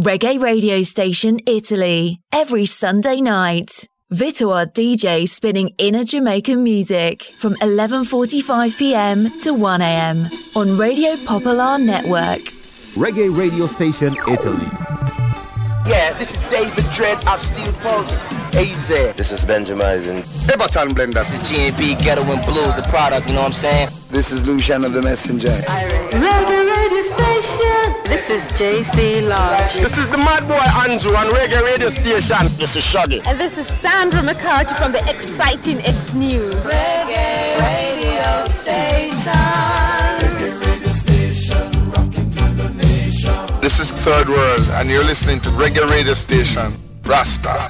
Reggae Radio Station Italy, every Sunday night. Vito our DJ spinning inner Jamaican music from 11:45 p.m. to 1 a.m. on Radio Popular Network. Reggae Radio Station Italy. Yeah, this is David Dredd of Steel Pulse, AZ. This is Benjamin. Everton Blender. This is GNB Ghetto and Blues, the product, you know what I'm saying? This is Lucian of the Messenger. Reggae Radio Station. This is JC Lodge. This is the Mad Boy Andrew on Reggae Radio Station. This is Shuggy. And this is Sandra McCarthy from the exciting X News. Reggae Radio Station. This is Third World, and you're listening to Reggae Radio Station. Rasta.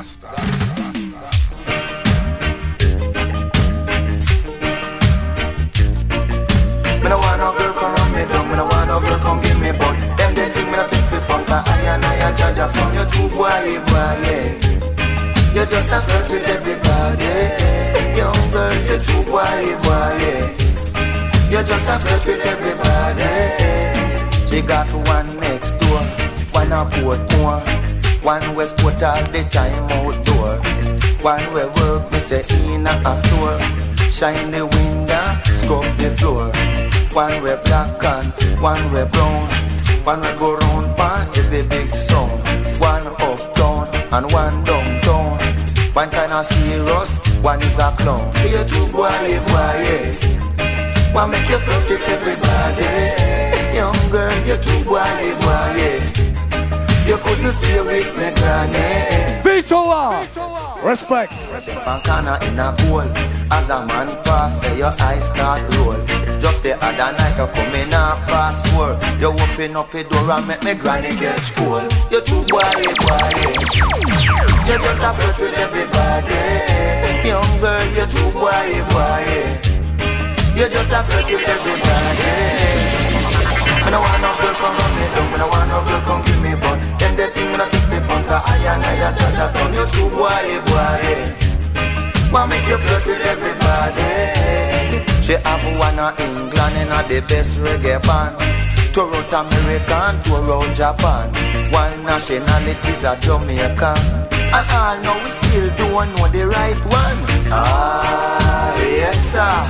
Me no want no girl come run me down, me no want no girl come give me bun. Them they think me no think fi fun, 'cause I and I a judge a son. You too boy, yeah. You just a flirt with everybody. Young girl, you too boy, yeah. You just a flirt with everybody. She got one next door, one a Portmore, one West Port all the time outdoor, one where work me say in a store, shine the window, scrub the floor, one where black and one where brown, one where go round pan every big sound, one uptown and one downtown, one kinda serious, one is a clown. You two boy, yeah. One make you flirt with everybody. Young girl, you too boy, yeah. You couldn't stay with me, granny. Vito! Respect. One corner in a bowl. As a man pass, say your eyes start roll. Just the other night you come in and pass 4. You open up a door and make me granny get cold. You too boy, yeah. You just a flirt with everybody. Young girl, you too boy, yeah. You just a flirt with everybody. I don't want no girl come run me down, I don't want no girl come give me bun. Them they think me not think me fun, 'cause I and I a judge a son. You too boy. Want make you flirt with everybody. She have one in England and the best reggae band. Toronto American, Toronto Japan. One nationality's a Jamaican. And all now we still don't know the right one. Ah, yes sir.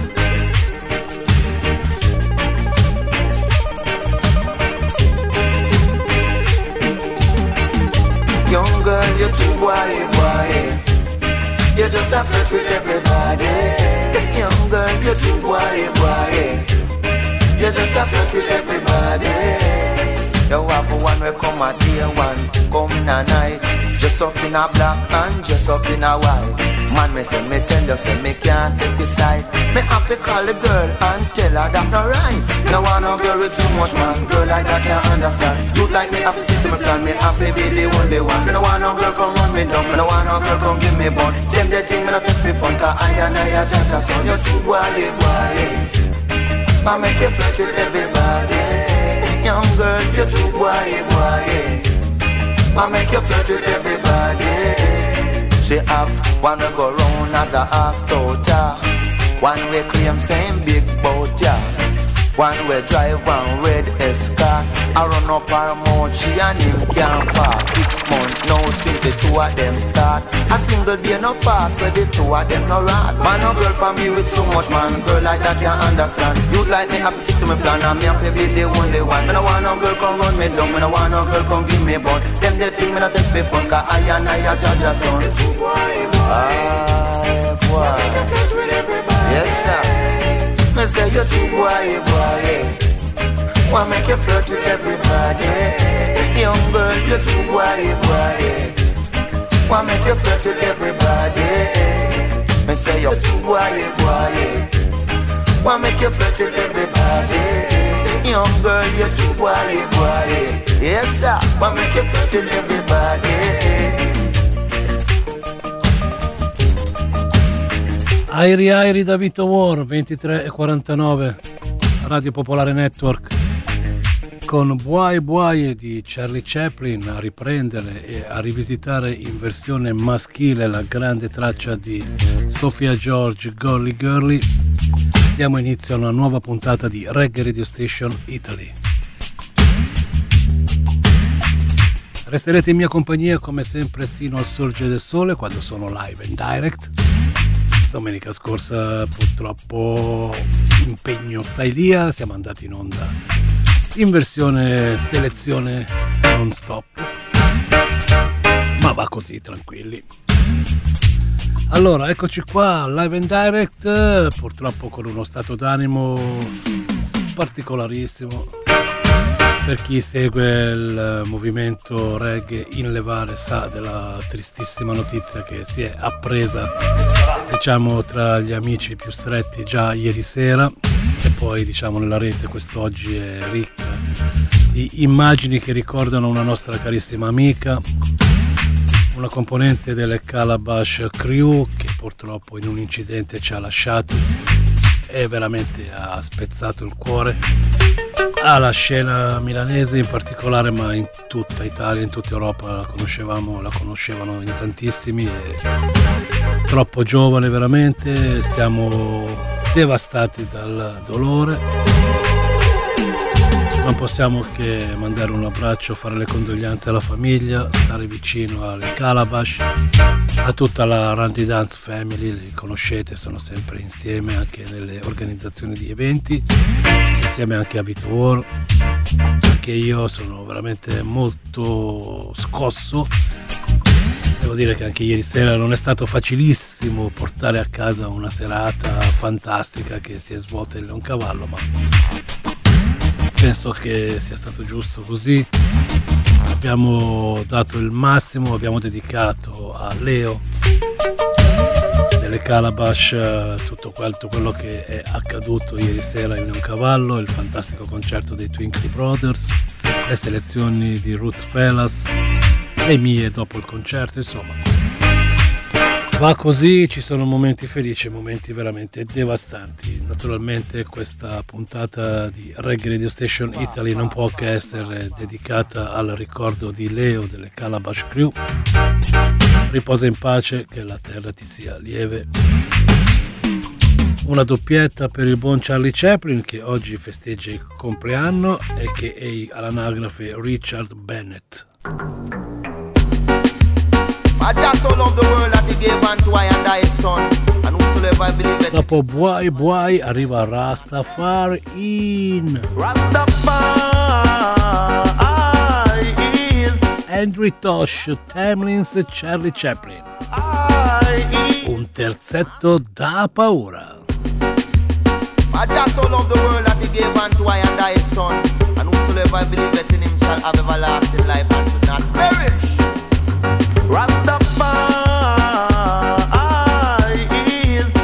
Young girl, you too boy. You just a flirt with everybody. Young girl, you too boy. You just a flirt with everybody. You have one will come a day, one come in a night. Just up in a black and just up in a white. Man, me say me tender, say me can't take the side. Me have to call the girl and tell her that not right. No want no girl with so much man, girl like that can't understand. Look like me have to stick to my plan, me have to be the only one. Me no want no girl come run me down, me no want no girl come give me bun. Them they think me not take me fun, 'cause I and I a judge a son. You too boy. I make you flirt with everybody. Young girl, you too boy. I make you flirt with everybody. She have one will go round as a ass touter. One will claim same big boat, yeah. One will drive one red Escort. I run up her mouth, she and him can't park. 6 months now since the two of them start. A single day no pass where the two of them no rat. Man no girl for me with so much man. Girl like that can't understand. You'd like me have to stick to my plan, and me have to be the only one. Me no want no girl come run me down, me no want no girl come give me bun. Them they think me not take me fun, 'cause I and I a judge a son. Ah, boy. Yes sir. Me say you too boy. Wanna make you flirt with everybody. Young girl, you too boy. Wanna make you flirt with everybody. Me say you too boy. Wanna make you flirt with everybody. Young girl, you too boy. Yes sir. Wanna make you flirt with everybody. Airi da Vito War, 23:49, Radio Popolare Network, con Buai di Charlie Chaplin a riprendere e a rivisitare in versione maschile la grande traccia di Sophia George, Golly Girly. Diamo inizio a una nuova puntata di Reggae Radio Station Italy. Resterete in mia compagnia come sempre sino al sorgere del sole, quando sono live and direct. Domenica scorsa purtroppo impegno Stylia, siamo andati in onda in versione selezione non stop, ma va così, tranquilli. Allora, eccoci qua, live and direct, purtroppo con uno stato d'animo particolarissimo. Per chi segue il movimento reggae in levare sa della tristissima notizia che si è appresa, diciamo, tra gli amici più stretti già ieri sera, e poi diciamo nella rete quest'oggi è ricca di immagini che ricordano una nostra carissima amica, una componente delle Calabash Crew, che purtroppo in un incidente ci ha lasciati e veramente ha spezzato il cuore alla scena milanese in particolare, ma in tutta Italia, in tutta Europa la conoscevano in tantissimi, e troppo giovane veramente. Siamo devastati dal dolore, non possiamo che mandare un abbraccio, fare le condoglianze alla famiglia, stare vicino alle Calabash, a tutta la Randy Dance Family, li conoscete, sono sempre insieme anche nelle organizzazioni di eventi, insieme anche a Vito War. Anche io sono veramente molto scosso, devo dire che anche ieri sera non è stato facilissimo portare a casa una serata fantastica che si è svolta in Leoncavallo, ma penso che sia stato giusto così. Abbiamo dato il massimo, abbiamo dedicato a Leo delle Calabash tutto quello che è accaduto ieri sera in Leoncavallo, il fantastico concerto dei Twinkly Brothers, le selezioni di Roots Fellas, le mie dopo il concerto, insomma va così. Ci sono momenti felici e momenti veramente devastanti. Naturalmente questa puntata di Reggae Radio Station Italy non può che essere dedicata al ricordo di Leo delle Calabash Crew. Riposa in pace, che la terra ti sia lieve. Una doppietta per il buon Charlie Chaplin, che oggi festeggia il compleanno, e che è all'anagrafe Richard Bennett. Dopo Buai Buai arriva Rastafari in Andrew Tosh, Tamlins e Charlie Chaplin. Un terzetto da paura. I just so love the world that he gave unto I and thy son, and whosoever believeth in him shall have everlasting life and should not perish. Rastafari is,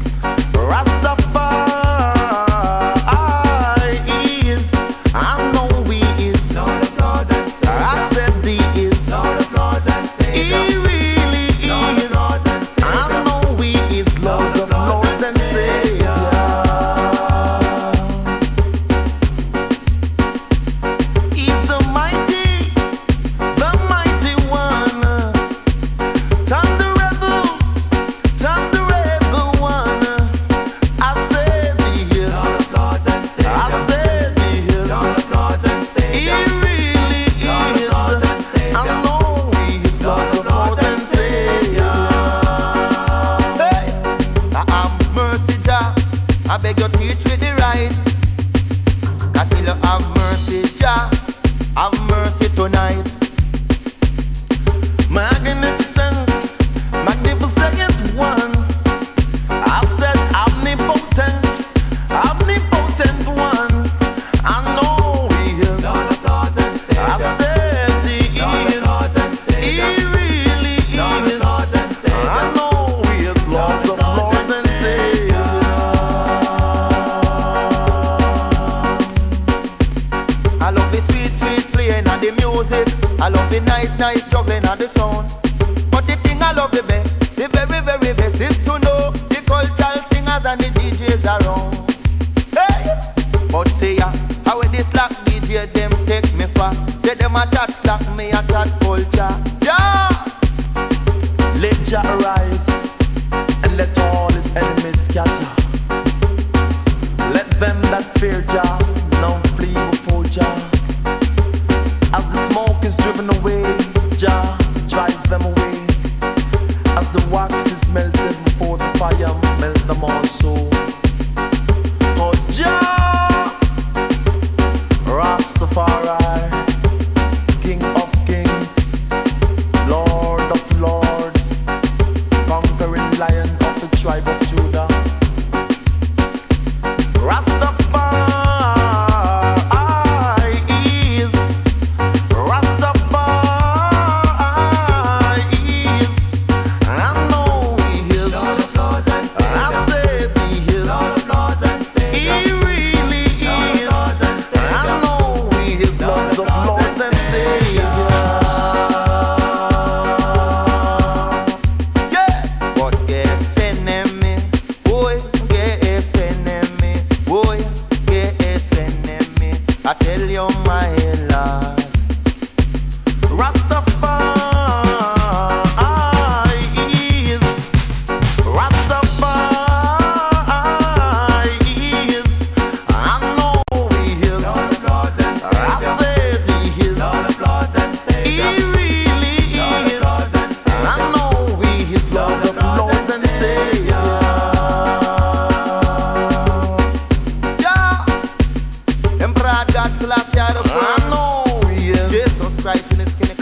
Rastafari is, I know he is, Lord of Lords and Savior. I said he is, Lord of Lords and Savior. He really is, Lord of Lords and Savior. I know he is, Lord of Lords and Savior. He's the mighty one. Turn the rebel one. I said he is, Lord of Lords and Savior. I said he is, Lord of Lords and Savior. He really is, Lord of Lords and Savior. I know he is, Lord of Lords and Savior. Hey, I have mercy, Jah. I beg you teach me the right. God will have mercy, Jah. Have mercy tonight. Magnificent one. I said omnipotent one. I know he is, Lord of Lords and Savior. I said he is, Lord and Savior. He really is, Lord of Lords and Savior. I know he is, Lord of Lords and Savior. I love the sweet playing and the music. I love the nice juggling and the sound. But the thing I love the best, the very best, is to know the cultural singers and the DJs around. Hey! But say ya, how when this slack DJ them take me far. Say them a chat slack, me a chat culture. Yeah! Let Jah rise and let all his enemies scatter. Let them that fear Jah now flee before Jah. As the smoke is driven away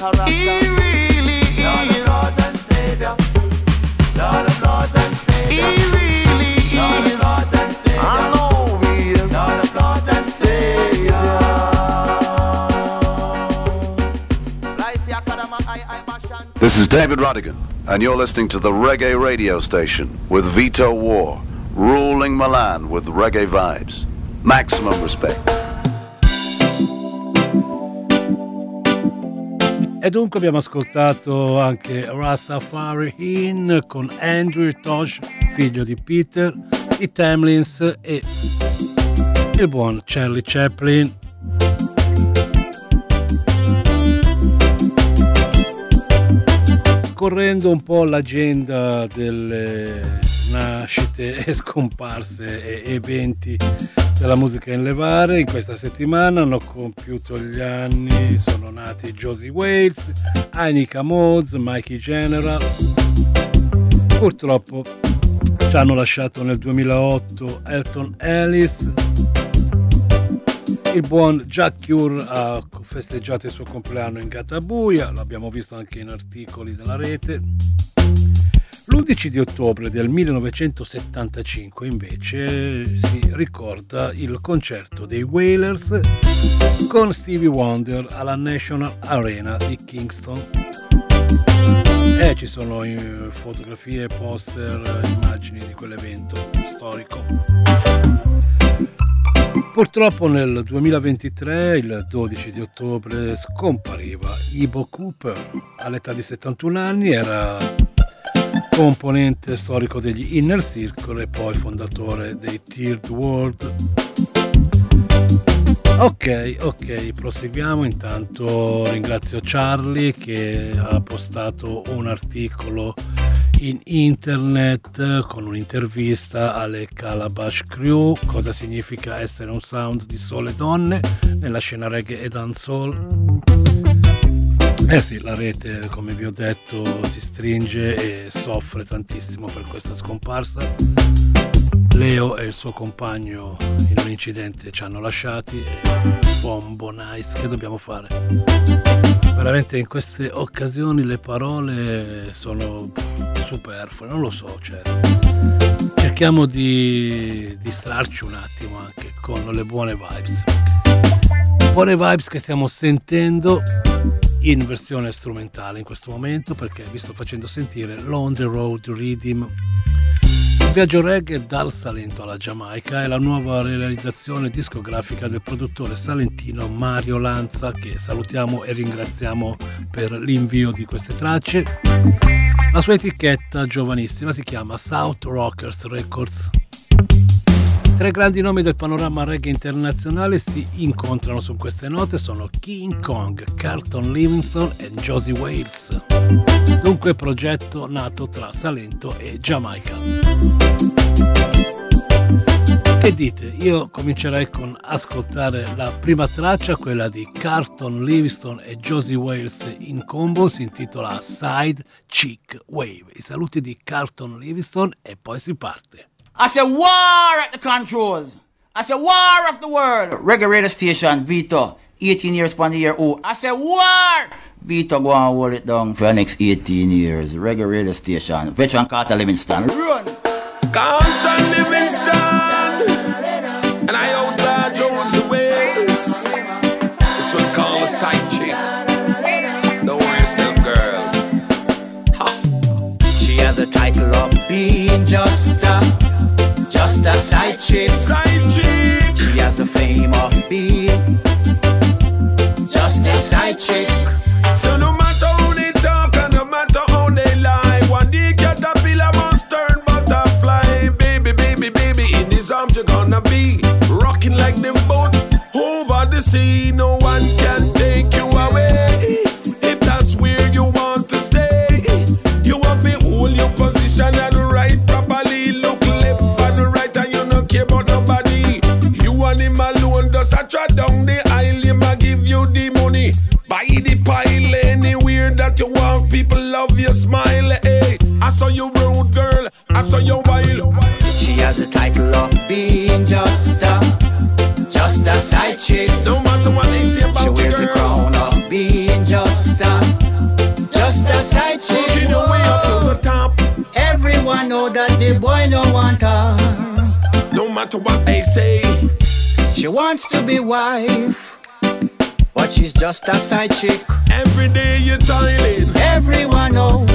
character. He really is Lord of Lords and Savior. Lord of Lords and Savior. He really is Lord of Lords and Savior. I know he is Lord of Lords and Savior. This is David Rodigan, and you're listening to the Reggae Radio Station with Vito War, ruling Milan with reggae vibes. Maximum respect. E dunque abbiamo ascoltato anche Rastafari In con Andrew Tosh, figlio di Peter, i Tamlins e il buon Charlie Chaplin. Scorrendo un po' l'agenda delle nascite e scomparse e eventi della musica in levare, in questa settimana hanno compiuto gli anni, sono nati Josie Wales, Anika Moz, Mikey General. Purtroppo ci hanno lasciato nel 2008 Elton Ellis. Il buon Jack Cure ha festeggiato il suo compleanno in Gattabuia, l'abbiamo visto anche in articoli della rete. L'11 di ottobre del 1975 invece si ricorda il concerto dei Wailers con Stevie Wonder alla National Arena di Kingston. E ci sono fotografie, poster, immagini di quell'evento storico. Purtroppo nel 2023, il 12 di ottobre, scompariva Ibo Cooper. All'età di 71 anni era componente storico degli Inner Circle e poi fondatore dei Third World. Ok, proseguiamo. Intanto ringrazio Charlie che ha postato un articolo in internet con un'intervista alle Calabash Crew, cosa significa essere un sound di sole donne nella scena reggae e dancehall. Sì, la rete, come vi ho detto, si stringe e soffre tantissimo per questa scomparsa. Leo e il suo compagno in un incidente ci hanno lasciati e Bombo Nice, che dobbiamo fare? Veramente in queste occasioni le parole sono superflue, non lo so, cioè cerchiamo di distrarci un attimo anche con le buone vibes che stiamo sentendo in versione strumentale in questo momento, perché vi sto facendo sentire l'On the Road Rhythm. Il viaggio reggae dal Salento alla Giamaica è la nuova realizzazione discografica del produttore salentino Mario Lanza, che salutiamo e ringraziamo per l'invio di queste tracce. La sua etichetta giovanissima si chiama South Rockers Records. Tre grandi nomi del panorama reggae internazionale si incontrano su queste note, sono King Kong, Carlton Livingston e Josie Wales. Dunque progetto nato tra Salento e Giamaica. Che dite? Io comincerei con ascoltare la prima traccia, quella di Carlton Livingston e Josie Wales in combo, si intitola Side Chick Wave. I saluti di Carlton Livingston e poi si parte. I said war at the controls. I said war of the world. Reggae radio station, Vito, 18 years upon the year. Oh, I said war. Vito, go and hold it down for the next 18 years. Reggae radio station, Veteran Carter Livingston. Run. Carter Livingston. And I outlaw Jones Wales. This one called a side chick. Don't worry yourself, girl. Ha. She has the title of being just a side chick. Side chick. She has the fame of being just a side chick. So no matter how they talk and no matter how they lie, one day caterpillar must turn butterfly. Baby, baby, baby, in his arms you're gonna be rocking like them boat over the sea. No one can take you away. If that's where you want to stay, you have to hold your position and right properly. Look left and right and you don't care about nobody. You and him alone just a trot down the aisle. Him a give you the money. Buy the pile anywhere that you want. People love your smile. Hey, I saw you road girl, I saw you wild. She has the title of being just a side chick. No matter what they say about she you, wears girl. the crown of being just a matter what they say. She wants to be wife, but she's just a side chick. Every day you're toiling. Everyone knows.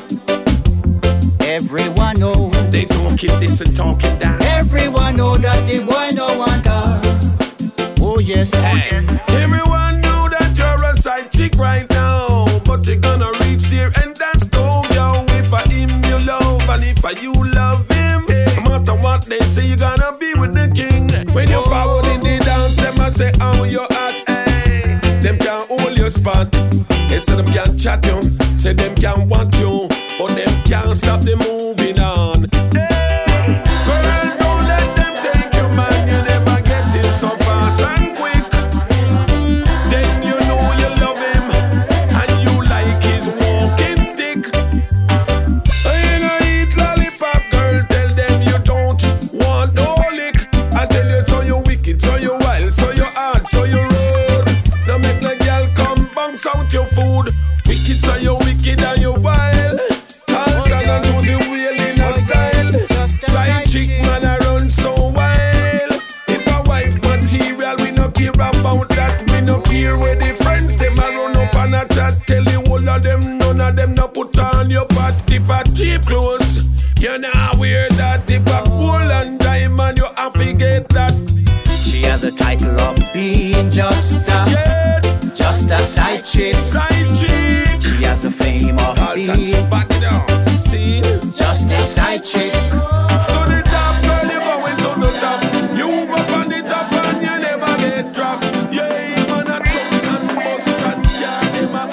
Everyone knows. They talking this and talking that. Everyone know that the boy no want her. Oh yes. Hey. Everyone know that you're a side chick right now, but you're gonna reach there and that's go, yo. If I him you love and if I you love him, no matter what they say, you're gonna be with the king. When you forward in the dance, them I say how you act. Them can't hold your spot. They say them can't chat you, say them can't want you, but them can't stop them moving on. Girl, don't let them take your man, you never get him so fast and quick. Then you know you love him, and you like his walking stick. You know eat lollipop, girl, tell them you don't want no lick. I tell you so you wicked, so you wild, so you hard, so you rude. Now make the girl come bounce out your food. Wicked, so you wicked and you wild. Carlton and Josie wheel in a style. Side chick man I run so wild. If a wife material, we no care about that. We no care where the friends them a run up and a chat. Tell you all of them, none of them no put on your pot. If a cheap clothes, you nah wear that. If a gold and diamond, you have to get that. She has the title of being just a side chick. Side chick. She has the fame of being back it up. See? Just a side chick. To the top, girl, you going to the top. You move up on the top and you never get dropped. Yeah, man, a truck and bus and yeah, never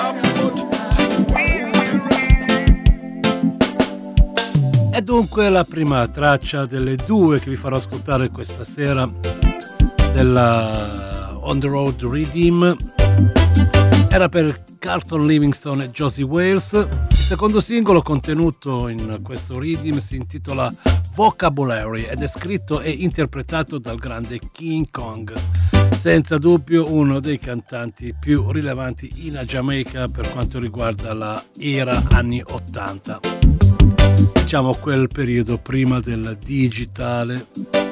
up, E dunque la prima traccia delle due che vi farò ascoltare questa sera della On The Road Redeem era per Carlton Livingston e Josie Wales. Il secondo singolo contenuto in questo Redeem si intitola Vocabulary ed è scritto e interpretato dal grande King Kong, senza dubbio uno dei cantanti più rilevanti in Giamaica per quanto riguarda la era anni 80, diciamo quel periodo prima del digitale.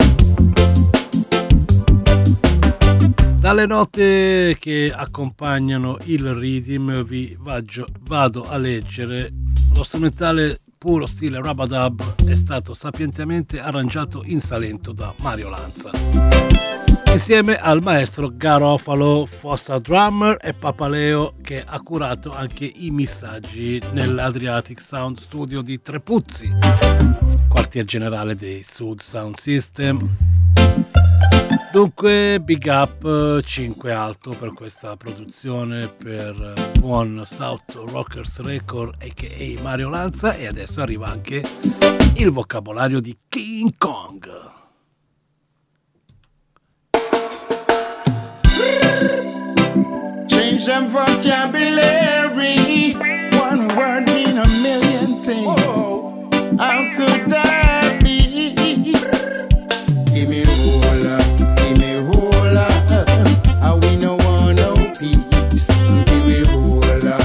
Dalle note che accompagnano il Redeem vi vado a leggere. Lo strumentale puro stile Rub-a-Dub è stato sapientemente arrangiato in Salento da Mario Lanza, insieme al maestro Garofalo, Fossa Drummer e Papaleo, che ha curato anche i missaggi nell'Adriatic Sound Studio di Trepuzzi, quartier generale dei Sud Sound System. Dunque big up 5 alto per questa produzione per buon South Rockers Record aka Mario Lanza, e adesso arriva anche il vocabolario di King Kong. Change them vocabulary, one word mean a million things. How could that be? Give me hola, give me hola, and we no want no peace. Give me hola,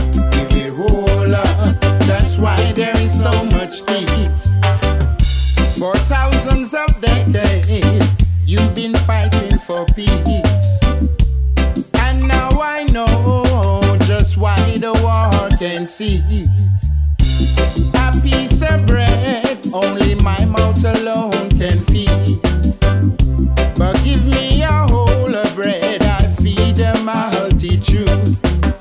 that's why there is so much peace. For thousands of decades, you've been fighting for peace. And now I know just why the war can cease. A piece of bread, only my mouth alone can feed. But give me a whole of bread, I feed a multitude.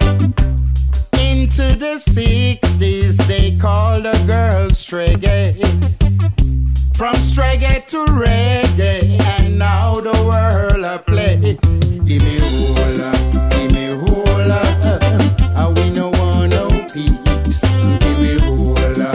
Into the 60s, they called the girls reggae. From reggae to reggae, and now the world a play. Give me hola, and we no want no peace. Give me hola,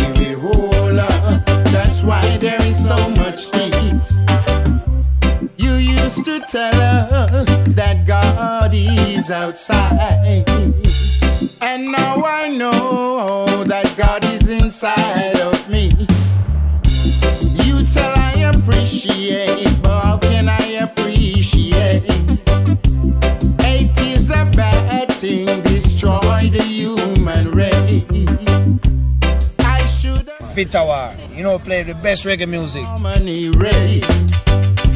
that's why there is so much peace. You used to tell us that God is outside, and now I know that God is inside of me. You tell I appreciate, but how can I appreciate? Hate is a bad thing, destroy the human race. I should have Vitawar, you know, play the best reggae music. Harmony race.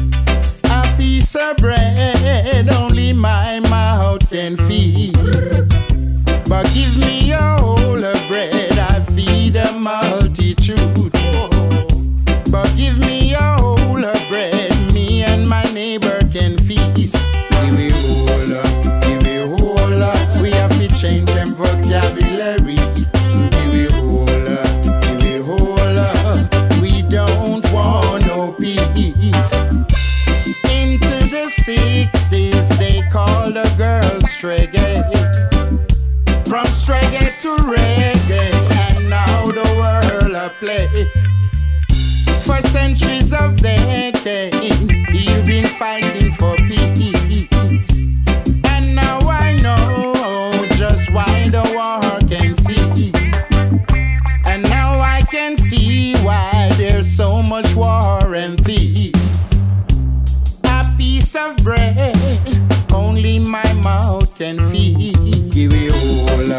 piece of bread only my mouth can feed. But give me a whole of bread, I feed a multitude. But give me a whole of bread, me and my neighbor can feast. Give me whole, we have to change them vocabulary. Give me whole, we don't want no peace. Into the 60s, they called the girls reggae. From reggae to reggae, and now the world a play. For centuries of decades, you've been fighting for peace. And now I know just why the war can see. And now I can see why there's so much war and thief. A piece of bread, only my mouth can feed. Give me whole,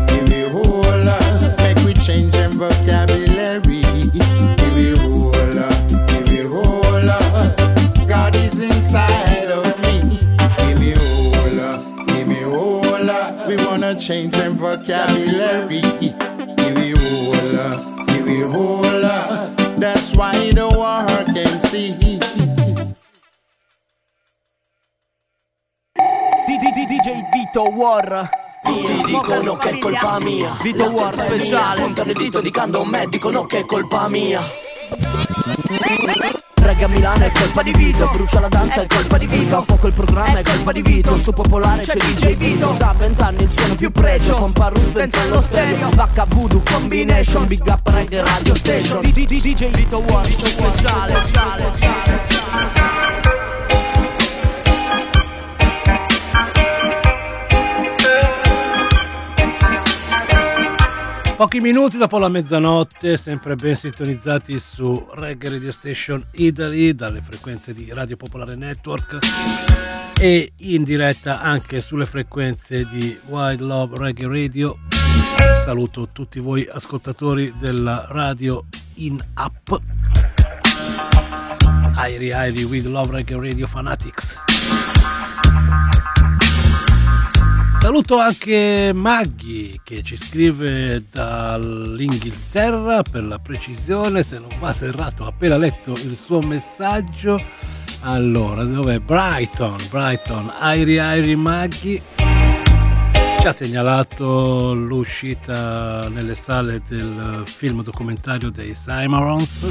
make we change them vocabulary. Give me whole, God is inside of me. Give me whole, we wanna change them vocabulary. Give me whole, that's why the war can see. DJ Vito War. Ti dicono che è colpa mia. Vito War speciale. Puntano il dito indicando un me. Dicono che è colpa mia. Reggae a Milano è colpa di Vito. Brucia la danza è colpa di Vito. A fuoco il programma è colpa di Vito. Su Popolare c'è DJ Vito. Da 20 anni il suono più pregio. Pompa Ruzza dentro lo stereo. Vacca Voodoo Combination. Big Up Reggae Radio Station. DJ Vito War speciale. Pochi minuti dopo la mezzanotte, sempre ben sintonizzati su Reggae Radio Station Italy dalle frequenze di Radio Popolare Network e in diretta anche sulle frequenze di Wild Love Reggae Radio. Saluto tutti voi ascoltatori della radio in app Airi Wild Love Reggae Radio Fanatics. Saluto anche Maggie che ci scrive dall'Inghilterra, per la precisione, se non vado errato, ho appena letto il suo messaggio. Allora, dov'è? Brighton, Airi Maggie ci ha segnalato l'uscita nelle sale del film documentario dei Cimarrons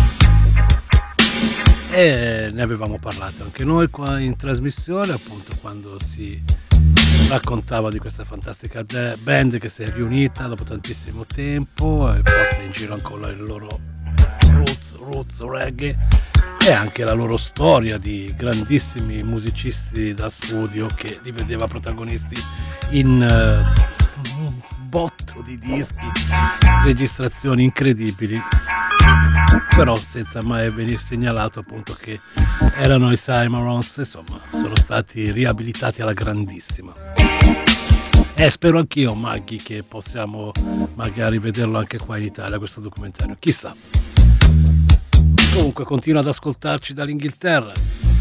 e ne avevamo parlato anche noi qua in trasmissione, appunto, quando si raccontava di questa fantastica band che si è riunita dopo tantissimo tempo e porta in giro ancora il loro roots reggae e anche la loro storia di grandissimi musicisti da studio che li vedeva protagonisti in un botto di dischi, registrazioni incredibili, però senza mai venir segnalato appunto che erano i Cimarrons. Insomma, sono stati riabilitati alla grandissima. Spero anch'io, Maggie, che possiamo magari vederlo anche qua in Italia, questo documentario, chissà. Comunque continua ad ascoltarci dall'Inghilterra.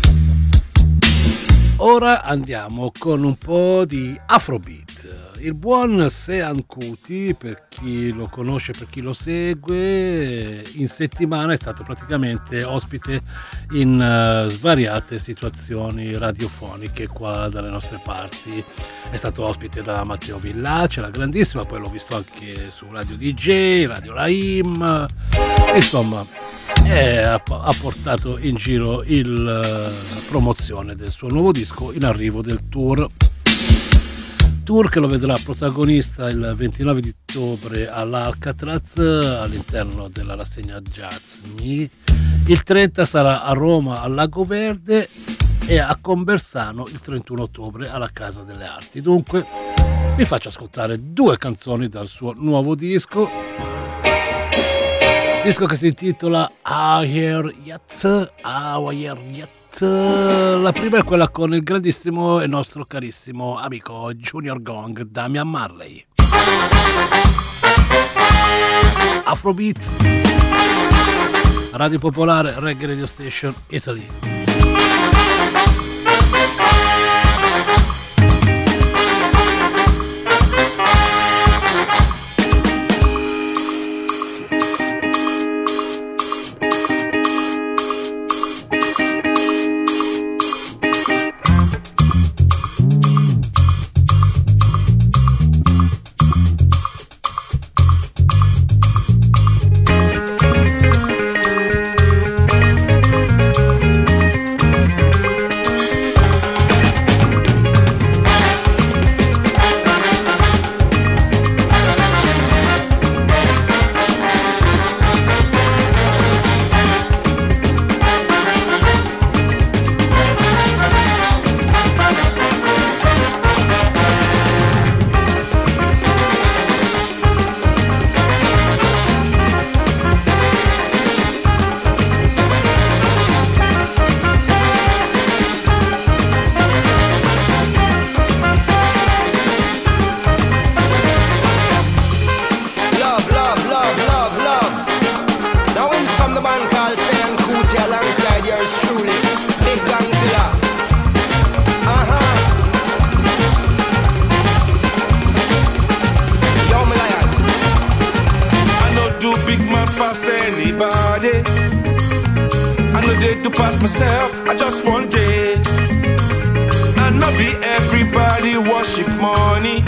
Ora andiamo con un po' di Afrobeat. Il buon Sean Kuti, per chi lo conosce, per chi lo segue, in settimana è stato praticamente ospite in svariate situazioni radiofoniche qua dalle nostre parti. È stato ospite da Matteo Villace, la grandissima, poi l'ho visto anche su Radio DJ, Radio Raim, insomma ha portato in giro la promozione del suo nuovo disco in arrivo del tour che lo vedrà protagonista il 29 di ottobre all'Alcatraz all'interno della rassegna Jazz Me. Il 30 sarà a Roma al Lago Verde e a Conversano il 31 ottobre alla Casa delle Arti. Dunque vi faccio ascoltare 2 canzoni dal suo nuovo disco che si intitola Our Yacht. La prima è quella con il grandissimo e nostro carissimo amico Junior Gong, Damian Marley. Afrobeat, Radio Popolare, Reggae Radio Station Italy. pass myself, I just want it. And not be everybody worship money.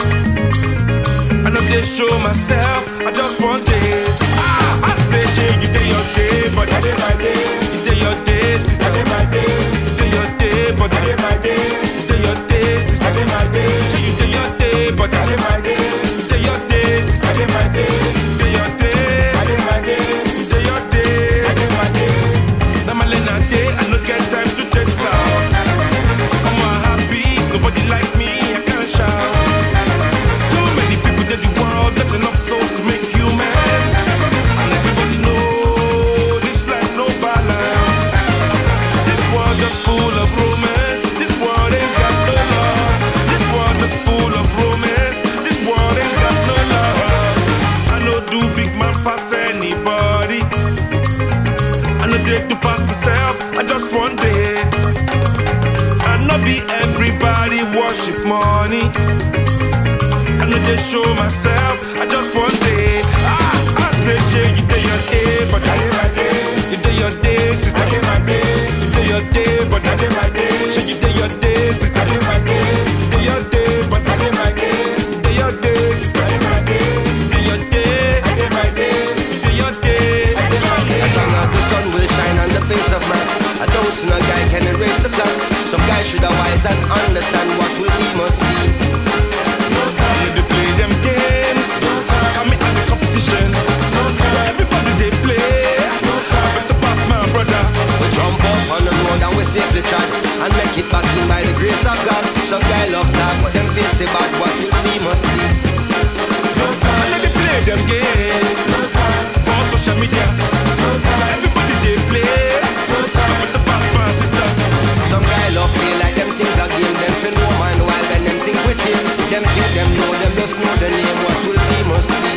I know they show myself, I just want it. I say, shit, you day your day, but I day my day. You day your day, sister, I day my day. You day your day, but I day my day. You day your day, sister, I day my day. You day your day, but I day my day. You day your day, sister, I day my day. You day your day, I day my day. You day your day, I day my day. Now my lena day, I no get time to chase cloud. I'm not happy, nobody like me, I can't shout. Too many people in the world, not enough souls to make human. And everybody know this life no balance. This world just full of romance. This world ain't got no love. This world just full of romance. This world ain't got no love. I know do big man pass anybody. I know take to pass myself, I just want it. I know be everybody worship money. I know they show myself, I just want it. I say shit, you day your day, but I day my day. You day your day, sister, I day my day. You day your day, but I day my day. Shit, you day your day, sister, I day my day. You day your day, but I day my day. You day your day, sister, I day my day. You day your day, I day my day. You day your day, I day my day. As long as the sun will shine on the face of man, I don't see no guy can erase the plan. Some guys should have wise and understand what will we must see. No time to play them games. Come at the competition. Everybody they play. I better pass my brother. We jump up on the road and we safely track and make it back in by the grace of God. Some guy love talk, but them face the bad. What will we must see. I know they play them games. For social media. Everybody they play. I better pass my sister. Some guy love play like them think a game. Them feel no man while when them think with him. Them think them know, them just know the name. What will we must see.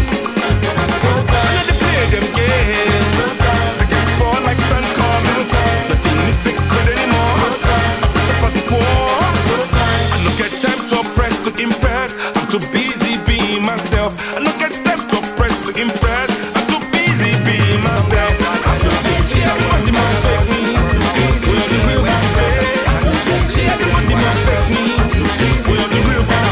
I know they play them games. The games fall like sun coming. Nothing is secret anymore. I better pass the war. I don't get time to oppress, to impress. I'm too busy being myself. I don't get time to oppress, to impress. I'm too busy being myself. I'm too busy. Everybody must fake me. We're the real ones. See, everybody must fake me. We're the real ones.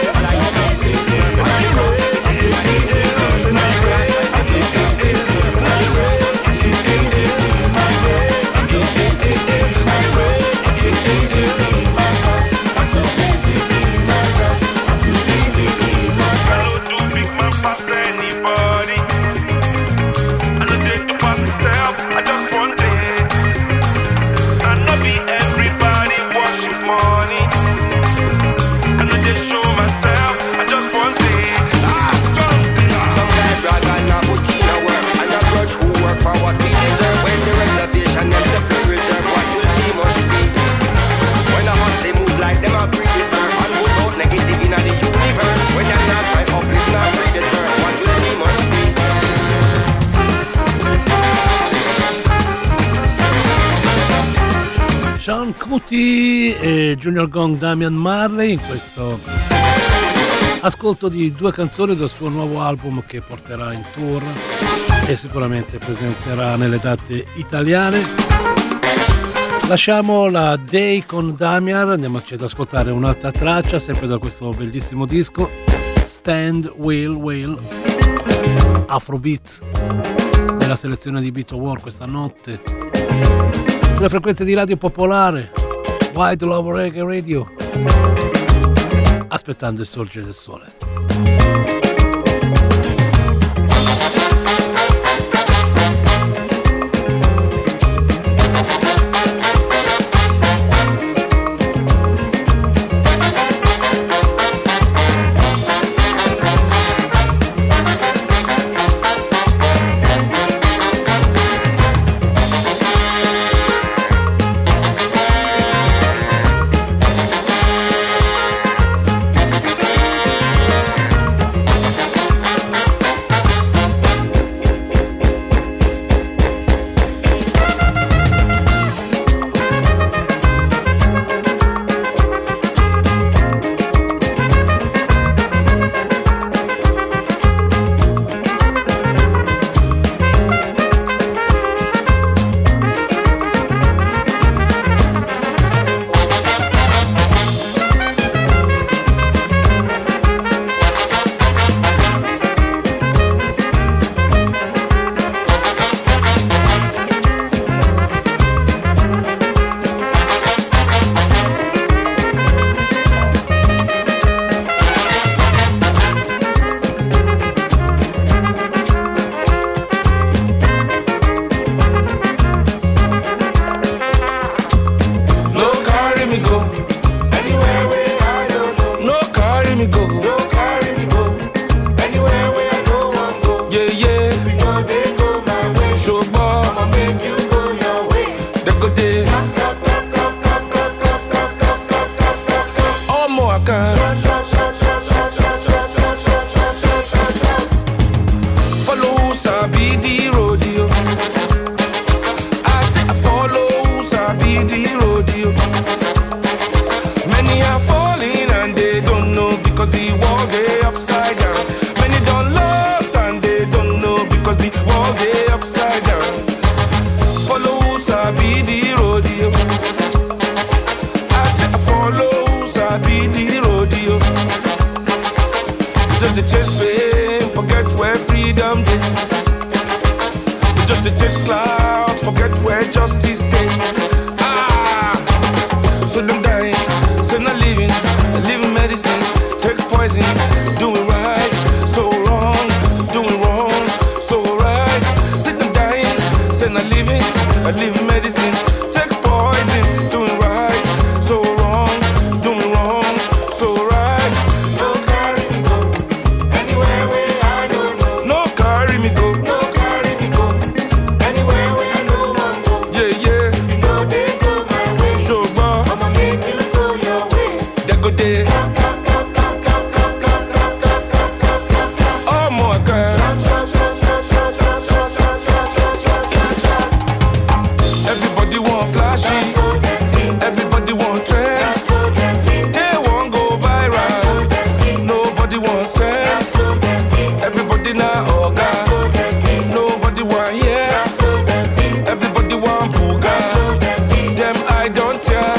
Sean Kuti e Junior Gong Damian Marley in questo ascolto di due canzoni del suo nuovo album che porterà in tour e sicuramente presenterà nelle date italiane. Lasciamo la Day con Damian, andiamoci ad ascoltare un'altra traccia sempre da questo bellissimo disco, Stand Will Will, Afrobeat, nella selezione di Vito War questa notte sulle frequenze di Radio Popolare, Wide Love Reggae Radio, aspettando il sorgere del sole. upside down. Many don't lost and they don't know because the world they upside down. Follow Sabi the rodeo. I say follow Sabi the rodeo. Just to chase fame, forget where freedom day. Just to chase clouds, forget where justice day. So them dying, so not living, living medicine, take poison, doing right, so wrong, doing wrong, so right. See them dying, so not living, living medicine, take poison, doing right, so wrong, doing wrong, so right. No carry me go, anywhere where I don't know. No carry me go, no carry me go, anywhere where I don't want go. Yeah, yeah. If you know they go my way, sure, bro. I'ma make you go your way. They go there. Oh my God. Everybody want flashy. Everybody want trend. They want go viral. Nobody want sense. Everybody now organ. Nobody want yeah. Everybody want booga. Them I don't care.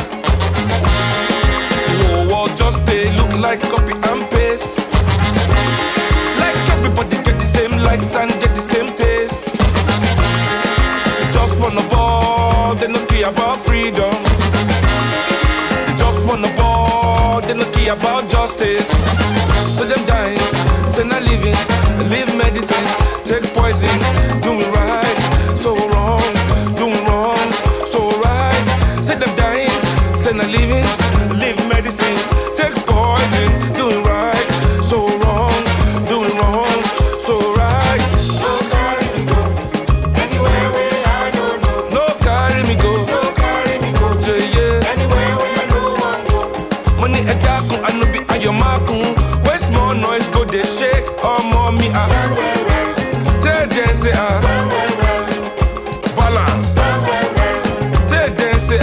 The whole world just they look like copy and paste. Like everybody get the same likes and get the same taste. They just wanna ball, they don't care about freedom. They just wanna ball, they don't care about justice. So them dying, say not living, live medicine, take poison, doing right, so wrong, doing wrong, so right. Say them dying, say not living, live medicine, take poison, doing right, so wrong, doing wrong, so right. No carry me go, anywhere where I don't know. No carry me go, no carry me go, yeah, yeah. Anywhere where I don't want go. Money a dark, I know be a your mark. Where small noise go they shake, or more me tell them say balance. Tell them say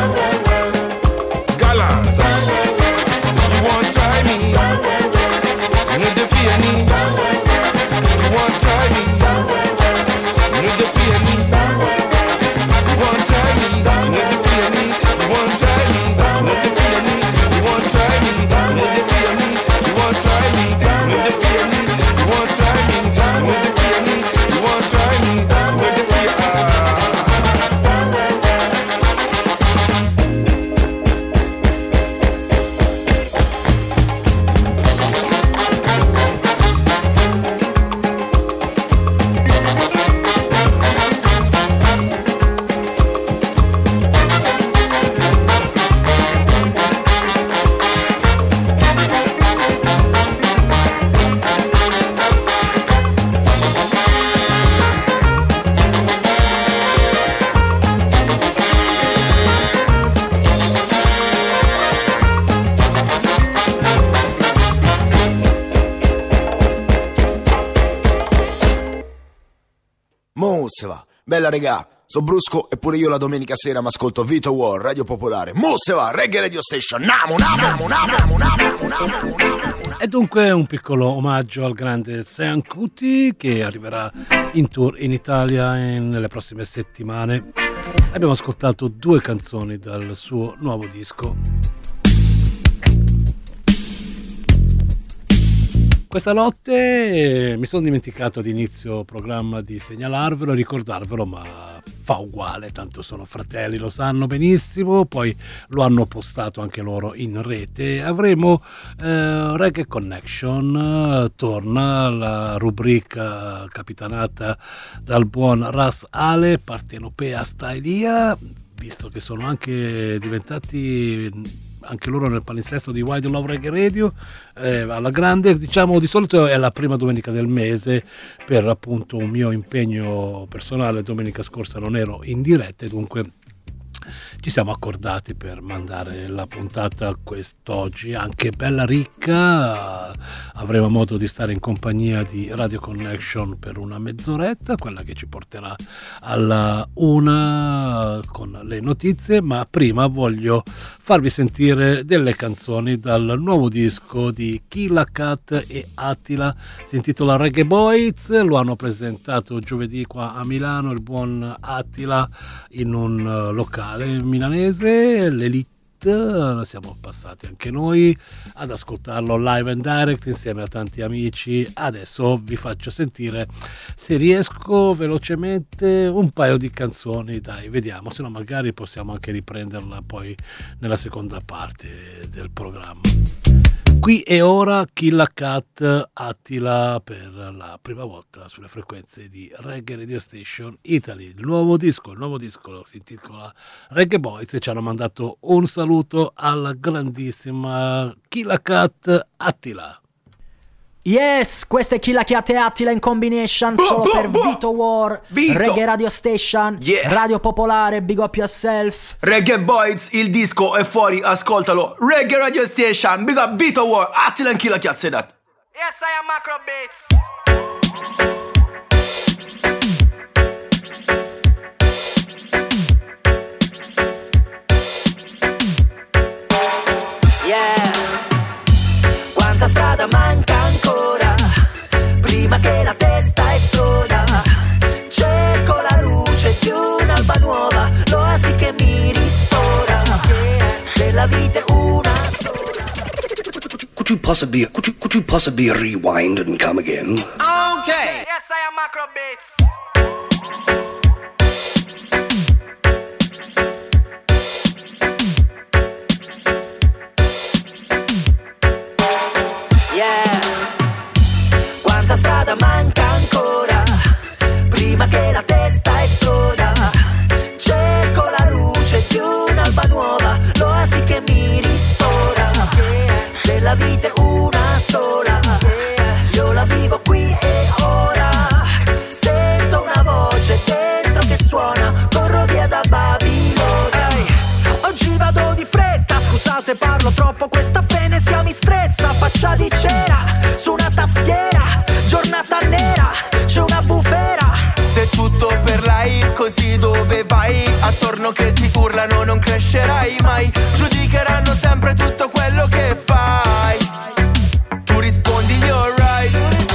gallant. You want try me? You need to fear me. You want try me? You need to fear me. You want try me? You need to fear me. You want try me? You need to fear me. You want try me? You need to fear me. You want try me? You need to fear me. You want try me? You need to fear me. You want try me? You need to fear. Se va. Bella regà, so brusco eppure io la domenica sera mi ascolto Vito War, Radio Popolare. Se va, Reggae Radio Station. Namo. E dunque un piccolo omaggio al grande Sean Kuti che arriverà in tour in Italia nelle prossime settimane. Abbiamo ascoltato 2 canzoni dal suo nuovo disco. Questa notte mi sono dimenticato d'inizio programma di segnalarvelo e ricordarvelo, ma fa uguale, tanto sono fratelli, lo sanno benissimo, poi lo hanno postato anche loro in rete. Avremo Reggae Connection, torna la rubrica capitanata dal buon Ras Ale, Partenopea Stylia, visto che sono anche diventati anche loro nel palinsesto di Wide Love Reggae Radio, alla grande, diciamo, di solito è la prima domenica del mese, per appunto un mio impegno personale domenica scorsa non ero in diretta e dunque ci siamo accordati per mandare la puntata quest'oggi, anche bella ricca. Avremo modo di stare in compagnia di Radio Connection per una mezz'oretta, quella che ci porterà alla 1 con le notizie, ma prima voglio farvi sentire delle canzoni dal nuovo disco di Killa Kat e Attila, si intitola Reggae Boys. Lo hanno presentato giovedì qua a Milano il buon Attila in un locale milanese, l'Elite. Siamo passati anche noi ad ascoltarlo live and direct insieme a tanti amici. Adesso vi faccio sentire, se riesco velocemente, un paio di canzoni, dai, vediamo, se no magari possiamo anche riprenderla poi nella seconda parte del programma. Qui e ora Killa Kat, Attila per la prima volta sulle frequenze di Reggae Radio Station Italy. Il nuovo disco si intitola Reggae Boys e ci hanno mandato un saluto alla grandissima Killa Kat, Attila. Yes, questo è Killa Kat e Attila in combination solo per Vito War, Reggae Radio Station, Radio Popolare, Big Up Yourself. Reggae Boys, il disco è fuori, ascoltalo. Reggae Radio Station, Big Up Vito War, Attila and Killa Kat, say that. Yes, I am Macro Beats. Quanta strada manca ancora prima che la testa esploda. Cerco la luce di un'alba nuova, l'oasi che mi ristora. Se la vita è una sola. Could you possibly rewind and come again? Okay. Yes, I am Macro Beats. Quanta strada manca ancora prima che la testa esploda. Cerco la luce di un'alba nuova, l'oasi che mi ristora. Se la vita è una sola, io la vivo qui e ora. Sento una voce dentro che suona, corro via da Babilonia. Oggi vado di fretta, scusa se parlo troppo, questa frenesia mi stressa. Faccia di cera su una tastiera, giornata nera, c'è una bufera. Se tutto per live, così dove vai? Attorno che ti urlano non crescerai mai. Giudicheranno sempre tutto quello che fai. Tu rispondi you're right.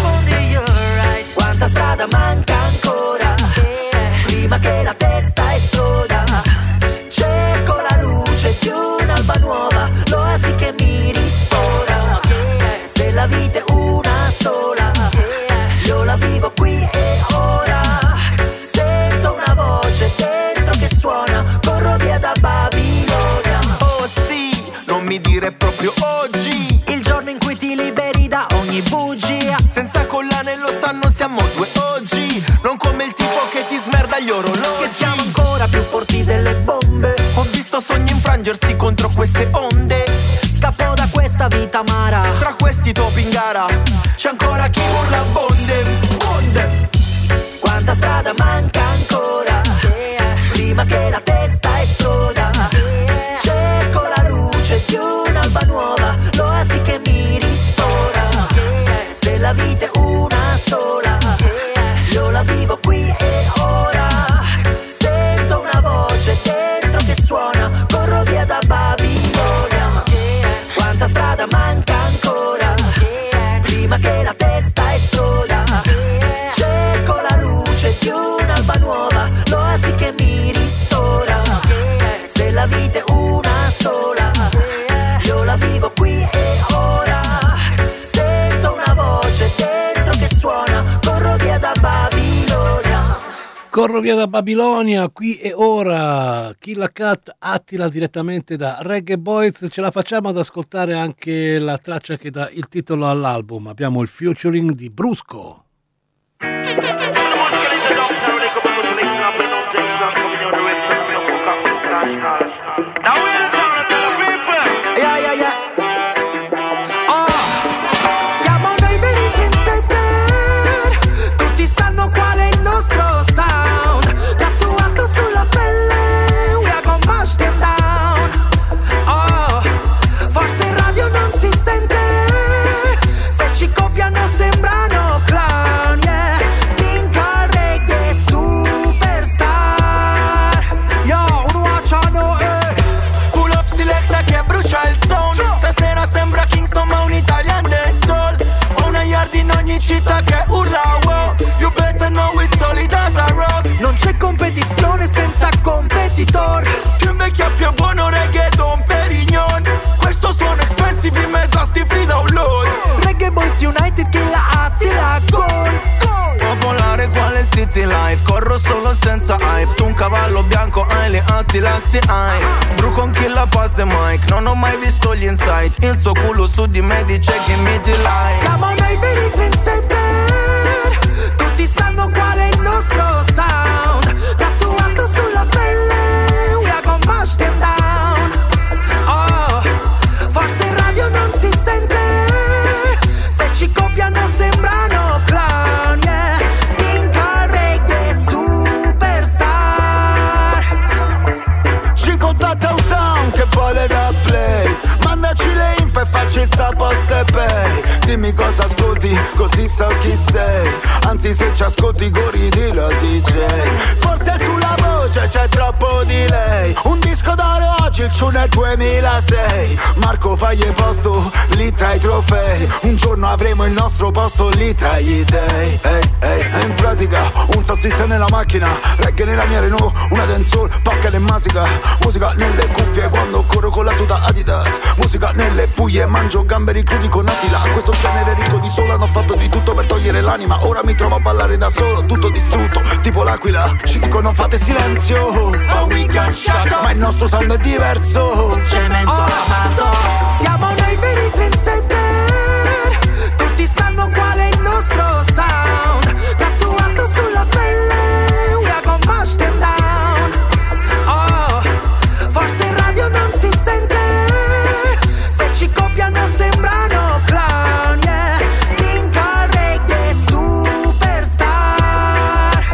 Quanta strada manca ancora prima che la testa esploda. Cerco la luce di un'alba nuova, l'oasi che mi ristora. Se la vita è una sola, io la vivo qui e ora. Sento una voce dentro che suona, corro via da Babilonia. Oh sì, non mi dire proprio oggi, il giorno in cui ti liberi da ogni bugia. Senza collane lo sanno siamo due oggi, non come il tipo che ti smerda gli orologi. Che siamo ancora più forti delle bombe. Ho visto sogni infrangersi contro queste onde. Scappo da questa vita amara, tra questi topi in gara c'è ancora chi urla bonde. Quanta strada manca ancora prima che la testa esploda. Cerco la luce di un'alba nuova, l'oasi che mi ristora. Se la vita è una sola, io la vivo qui e ora. Sento una voce dentro che suona, corro via da Babilonia. Quanta strada manca ancora prima che la testa esploda. Cerco la luce di un'alba nuova, l'oasi che mi ristora. Se la vita è una sola, io la vivo qui e ora. Sento una voce dentro che suona, corro via da Babilonia. Corro via da Babilonia, qui e ora. Killa Kat, Attila direttamente da Reggae Boys. Ce la facciamo ad ascoltare anche la traccia che dà il titolo all'album. Abbiamo il featuring di Brusco. Siamo noi veri insider, tutti sanno qual è il nostro sound. Tatuato sulla pelle, we are gon' mash Popolare quale city life, corro solo senza hype, su un cavallo bianco hai le atti lassi hai. Bru con chi la pass the mic, non ho mai visto gli insight, il suo culo su di me dice che mi ti like. Siamo noi veri trendsetter, tutti sanno qual è il nostro sound, tatuato sulla pelle, we are gon' mash them down. Oh, forse in radio non si sente, se ci copiano sembrano clown, yeah. Tinka Reggae Superstar. Ci contatta un sound che vuole da play, mandaci le info e facci sta post e pay. Dimmi cosa ascolti, così so chi sei, anzi se ci ascolti corri dillo al DJ. Forse sulla voce c'è troppo delay, un disco d'oro oggi il nel 2006. Marco fai posto lì tra i trofei, un giorno avremo il nostro posto lì tra gli dei. In pratica un sassista nella macchina, reggae nella mia Renault, una dancehall, pacca e musica, musica nelle cuffie quando corro con la tuta Adidas, musica nelle puglie, mangio gamberi crudi con Attila. Questo genere ricco di solo hanno fatto di tutto per togliere l'anima, ora mi trovo a ballare da solo, tutto distrutto, tipo l'aquila. Ci dicono fate silenzio, ma il nostro sound è diverso. Cemento amato. Siamo noi veri trendsetter, tutti sanno qual è il nostro sound, tatuato sulla pelle, we are gon' mash them down. Oh, forse in radio non si sente, se ci copiano sembrano clown, yeah. Tinka Reggae Superstar.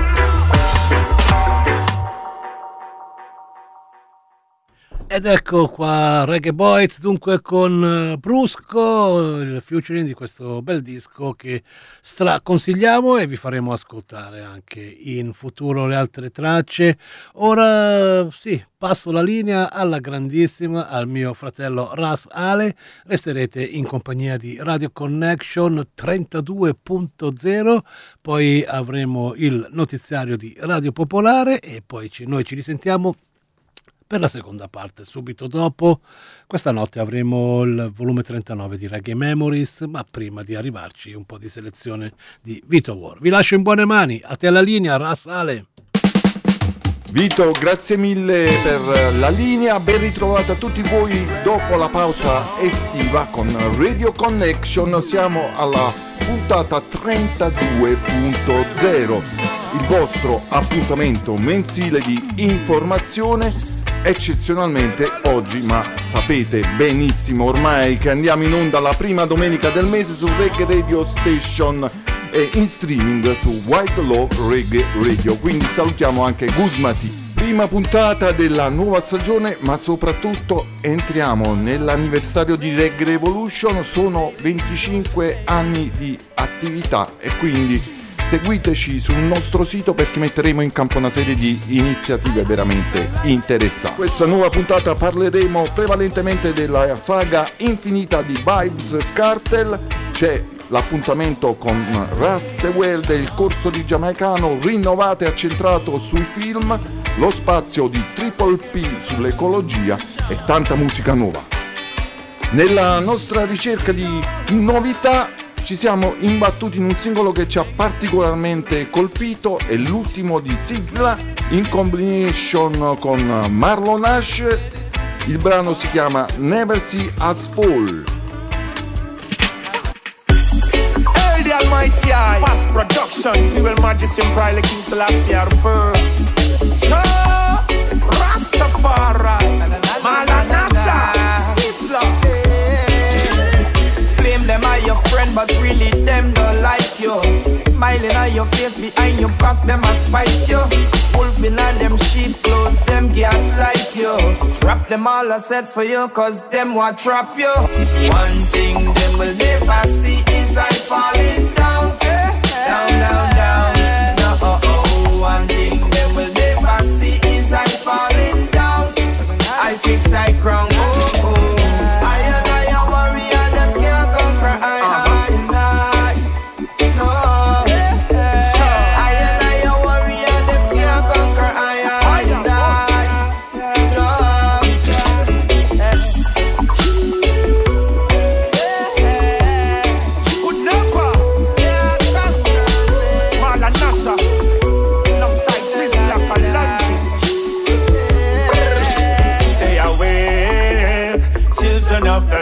Ed ecco qua Reggae Boys, dunque con Brusco, il featuring di questo bel disco che straconsigliamo e vi faremo ascoltare anche in futuro le altre tracce. Ora sì, passo la linea alla grandissima, al mio fratello Ras Ale, resterete in compagnia di Radio Connection 32.0, poi avremo il notiziario di Radio Popolare e poi noi ci risentiamo per la seconda parte, subito dopo. Questa notte avremo il volume 39 di Reggae Memories, ma prima di arrivarci un po' di selezione di Vito War. Vi lascio in buone mani, a te la linea, Ras Ale. Vito, grazie mille per la linea, ben ritrovata a tutti voi dopo la pausa estiva con Radio Connection. Siamo alla puntata 32.0, il vostro appuntamento mensile di informazione. Eccezionalmente oggi, ma sapete benissimo ormai che andiamo in onda la prima domenica del mese su Reggae Radio Station e in streaming su White Love Reggae Radio, quindi salutiamo anche Guzmati. Prima puntata della nuova stagione, ma soprattutto entriamo nell'anniversario di Reggae Revolution, sono 25 anni di attività e quindi seguiteci sul nostro sito perché metteremo in campo una serie di iniziative veramente interessanti. Questa nuova puntata parleremo prevalentemente della saga infinita di Vybz Kartel, c'è l'appuntamento con Rastwell del corso di giamaicano rinnovato e accentrato sui film, lo spazio di Triple P sull'ecologia e tanta musica nuova. Nella nostra ricerca di novità ci siamo imbattuti in un singolo che ci ha particolarmente colpito, è l'ultimo di Sizzla in combination con Marlon Nash, il brano si chiama Never See Us Fall. Hey, the Almighty Eye, Fast Productions, Civil Majesty and Pride King Selassie are first. So, Rastafari, Marlon Nash, Sizzla. Them are your friend, but really them don't like you. Smiling at your face, behind your back, them a spite you. Wolfing at them sheep clothes, them gaslight you. Trap them all I said for you, cause them want trap you. One thing them will never see is I falling down. Down, down, down. No, one thing them will never see is I falling down. I fix I crown.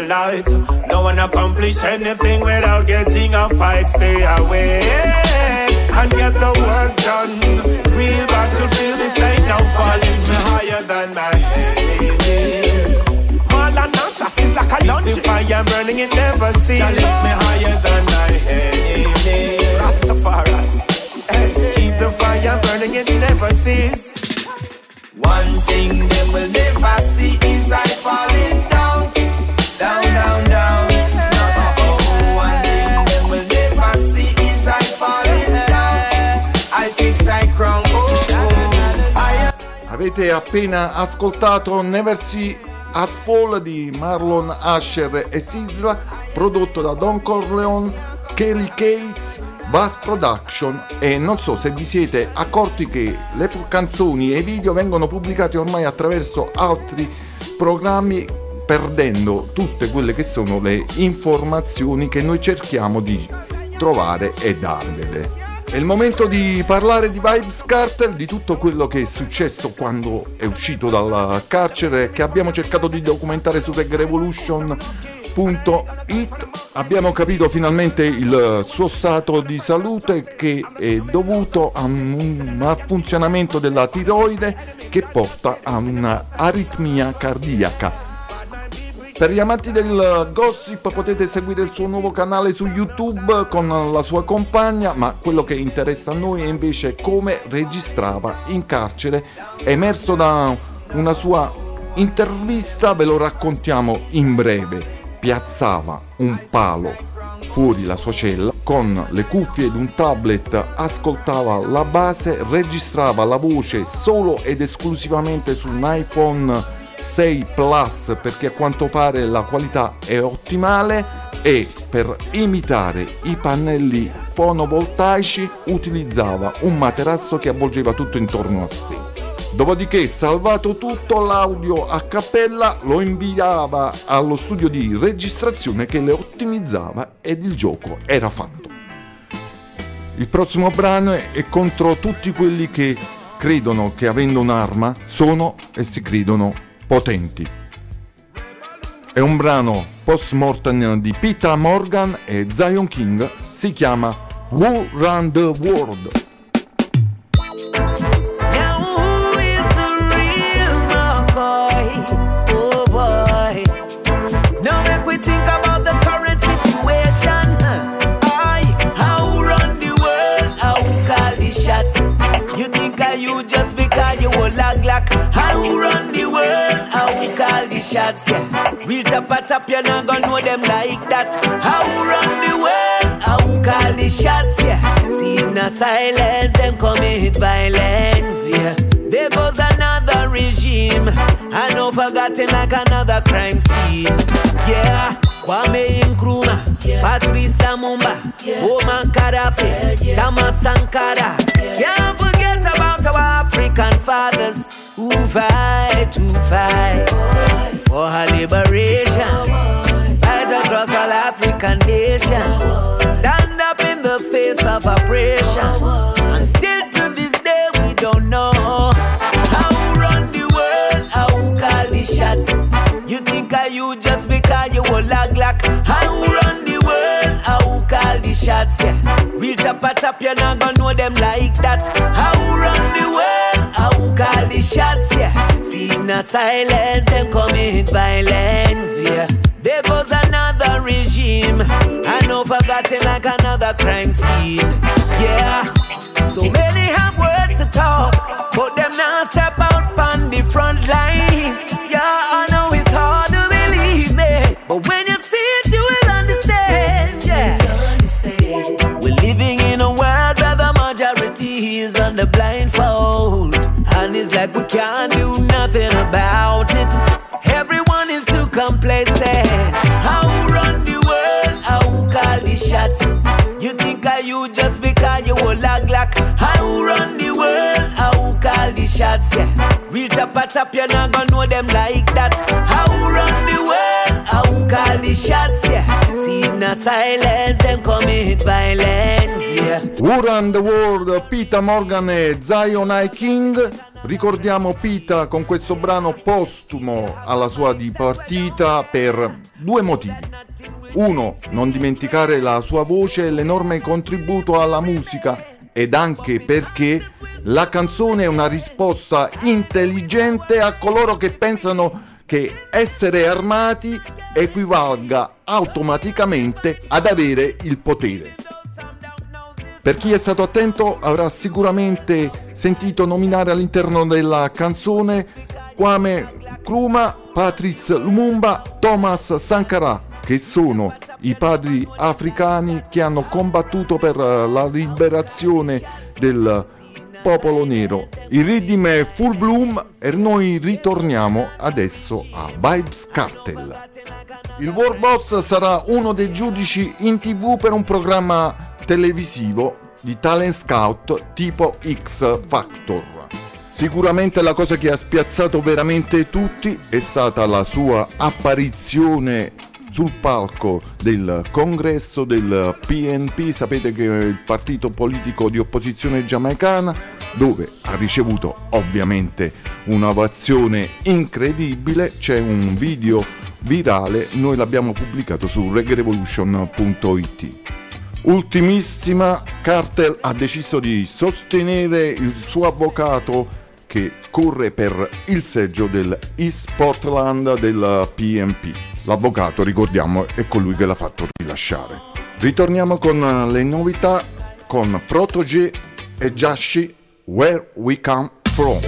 light. No one accomplish anything without getting a fight. Stay away and get the work done. Real battlefield, this ain't no fun. Lift me higher than my head. Marlon Nash is like a lunch. The fire burning, it never ceases. Lift me higher than my head. Rastafari. Keep the fire burning, it never ceases. One thing they will never see is I falling down, down, down, down. One thing they will never see is I falling down. I fix I crown. Avete appena ascoltato Never See Us Fall di Marlon Asher e Sizzla, prodotto da Don Corleone, Kelly Cates, Bass Production. E non so se vi siete accorti che le canzoni e i video vengono pubblicati ormai attraverso altri programmi, perdendo tutte quelle che sono le informazioni che noi cerchiamo di trovare e darvele. È il momento di parlare di Vybz Kartel, di tutto quello che è successo quando è uscito dal carcere, che abbiamo cercato di documentare su reggaerevolution.it. Abbiamo capito finalmente il suo stato di salute, che è dovuto a un malfunzionamento della tiroide che porta a una aritmia cardiaca. Per gli amanti del gossip potete seguire il suo nuovo canale su YouTube con la sua compagna, ma quello che interessa a noi è invece come registrava in carcere. Emerso da una sua intervista, ve lo raccontiamo in breve. Piazzava un palo fuori la sua cella, con le cuffie ed un tablet ascoltava la base, registrava la voce solo ed esclusivamente su un iPhone 6 Plus, perché a quanto pare la qualità è ottimale, e per imitare i pannelli fonovoltaici utilizzava un materasso che avvolgeva tutto intorno a sé. Dopodiché, salvato tutto l'audio a cappella, lo inviava allo studio di registrazione che le ottimizzava ed il gioco era fatto. Il prossimo brano è contro tutti quelli che credono che avendo un'arma sono e si credono potenti. È un brano post mortem di Peter Morgan e Zion King, si chiama Who Run the World. Now who is the real McCoy? Oh boy. Now make we think about the current situation. How run the world? How call the shots? You think you just because you will lag like? How run the world? How call the shots? Yeah. Real top, you're not gonna know them like that. How run the world? How call the shots? Yeah. See in the silence, them commit violence. Yeah. There goes another regime. I know forgotten like another crime scene. Yeah. Kwame Nkrumah, Patrice Lumumba, Omar Gaddafi, Thomas Sankara. Can't forget about our African fathers who fight for our liberation. Fight across all African nations. Stand up in the face of oppression. And still to this day we don't know how run the world, how call the shots. You think you just because you will lag like? How run the world, how call the shots? Yeah. Real top, you're not gonna know them like that. How run the world, how call the shots? Yeah. See in the silence, them commit violence. Yeah. There goes another regime. I know forgotten like another crime scene. Yeah. So many have words to talk, but them now step out on the front line. Yeah, I know it's hard to believe me, but when you see it, you will understand. Yeah. We're living in a world where the majority is on the blindfold, and it's like we can't do nothing about it. Everyone is too complacent. How run the world? How call the shots? You think you just because you will lag like? How run the world? How call the shots? Yeah. Real top, you're not gonna know them like that. How run the world? How call the shots? Yeah. See in the silence, them commit violence. Yeah. Who Run the World, Peter Morgan e Zion King. Ricordiamo Pita con questo brano postumo alla sua dipartita per due motivi. Uno, non dimenticare la sua voce e l'enorme contributo alla musica, ed anche perché la canzone è una risposta intelligente a coloro che pensano che essere armati equivalga automaticamente ad avere il potere. Per chi è stato attento avrà sicuramente sentito nominare all'interno della canzone Kwame Nkrumah, Patrice Lumumba, Thomas Sankara, che sono i padri africani che hanno combattuto per la liberazione del popolo nero. Il riddim è Full Bloom e noi ritorniamo adesso a Vybz Kartel. Il War Boss sarà uno dei giudici in TV per un programma televisivo di talent scout tipo X Factor. Sicuramente la cosa che ha spiazzato veramente tutti è stata la sua apparizione sul palco del congresso del PNP, sapete che è il partito politico di opposizione giamaicana, dove ha ricevuto ovviamente un'ovazione incredibile. C'è un video virale, noi l'abbiamo pubblicato su reggaerevolution.it. Ultimissima, Kartel ha deciso di sostenere il suo avvocato che corre per il seggio del East Portland del PNP. L'avvocato, ricordiamo, è colui che l'ha fatto rilasciare. Ritorniamo con le novità con Protoje e Jashi, Where We Come From.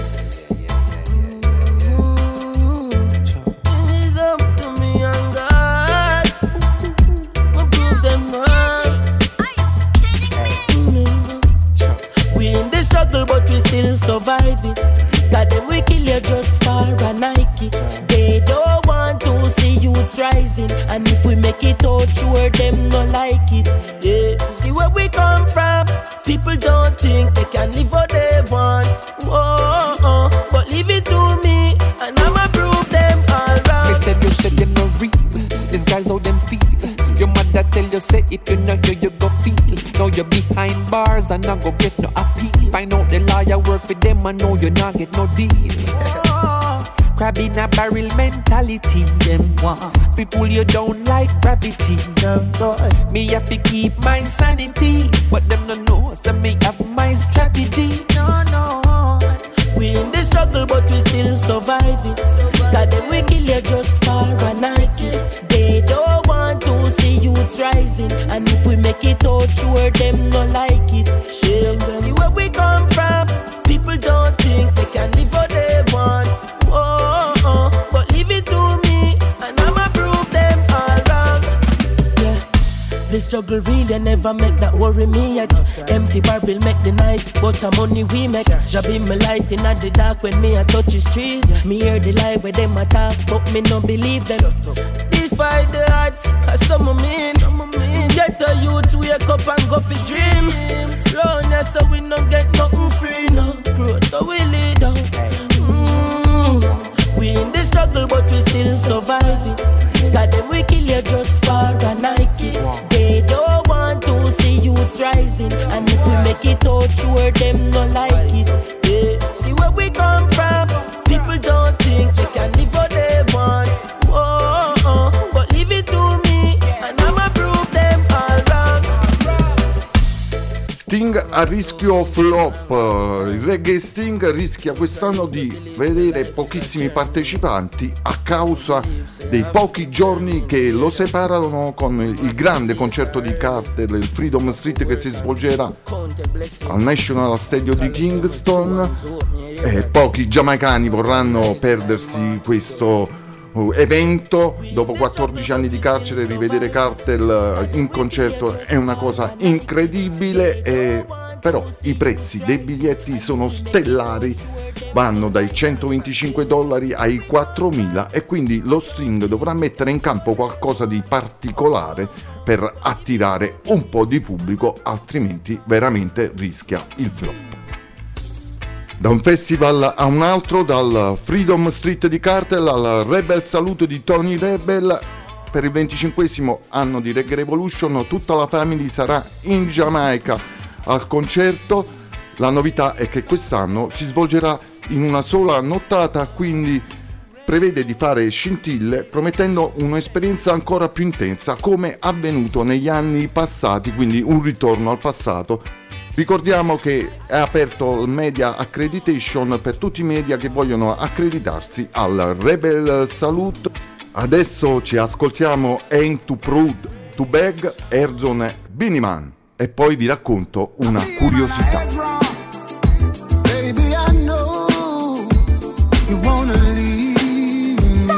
But we still surviving. Got them we kill you just for a Nike. They don't want to see youths rising, and if we make it out, sure them no like it. Yeah, see where we come from. People don't think they can live what they want. Whoa, but leave it to me, and I'ma prove them all wrong. They tell you say them no real. These guys how them feel. Your mother tell you say if you not here you go feel. Now you're behind bars and not go get no appeal. Find out the lawyer work for them and know you not get no deal. Crab in a barrel mentality. Them want fi pull you down like gravity. Me have to keep my sanity, but them no know so me have my strategy. No. We in the struggle but we still surviving. Got them we kill you just for a Nike. They don't want to see youths rising, and if we make it out, sure them no like it. See where we come from. People don't think they can live what they want. Whoa, but leave it to me, and I'ma prove them all wrong. Yeah, the struggle really never make that worry me yet. Empty barrel make the nice, but the money we make. Job in my light in the dark when me I touch the street. Me hear the lie where them attack, but me no believe them. Defy the odds, as some mean. Get the youths wake up and go for dream. Slowness so we no get nothing free. No growth so we lead on. We in the struggle but we still surviving. Got them we kill you just for a Nike. They don't want to see youths rising, and if we make it out, sure them no like it. Yeah, see where we come from. People don't think they can live what they want. Whoa, but leave it to me, and I'ma prove them all wrong. Sting a rischio flop. Il reggae Sting rischia quest'anno di vedere pochissimi partecipanti a causa dei pochi giorni che lo separano con il grande concerto di Kartel, il Freedom Street, che si svolgerà al National Stadium di Kingston. Pochi giamaicani vorranno perdersi questo evento. Dopo 14 anni di carcere, rivedere Kartel in concerto è una cosa incredibile, però i prezzi dei biglietti sono stellari, vanno dai $125 ai $4.000, e quindi lo Sting dovrà mettere in campo qualcosa di particolare per attirare un po' di pubblico, altrimenti veramente rischia il flop. Da un festival a un altro, dal Freedom Street di Kartel al Rebel Salute di Tony Rebel, per il 25° anno di Reggae Revolution tutta la family sarà in Giamaica al concerto. La novità è che quest'anno si svolgerà in una sola nottata, quindi prevede di fare scintille promettendo un'esperienza ancora più intensa come avvenuto negli anni passati, quindi un ritorno al passato. Ricordiamo che è aperto il Media Accreditation per tutti i media che vogliono accreditarsi al Rebel Salute. Adesso ci ascoltiamo Ain't Too Proud to Beg, Erzon e Biniman, e poi vi racconto una curiosità. Baby, I know you wanna leave me.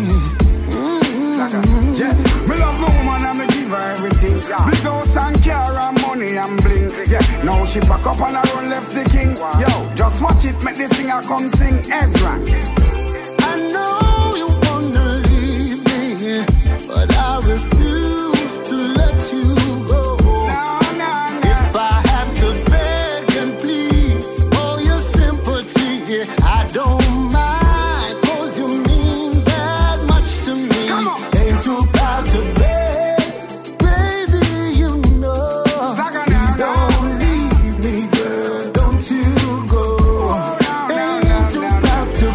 Yeah, me love my woman and me give her everything. Big house and car and money and bling. Yeah, now she pack up and I run left the king. Yo, just watch it, make the singer come sing Ezra. I know you wanna leave me, but I refuse to let you go. If I have to beg and plead for your sympathy, I don't mind, 'cause you mean that much to me. Ain't too proud to beg, baby, you know. Please don't leave me, girl, don't you go. Ain't too proud to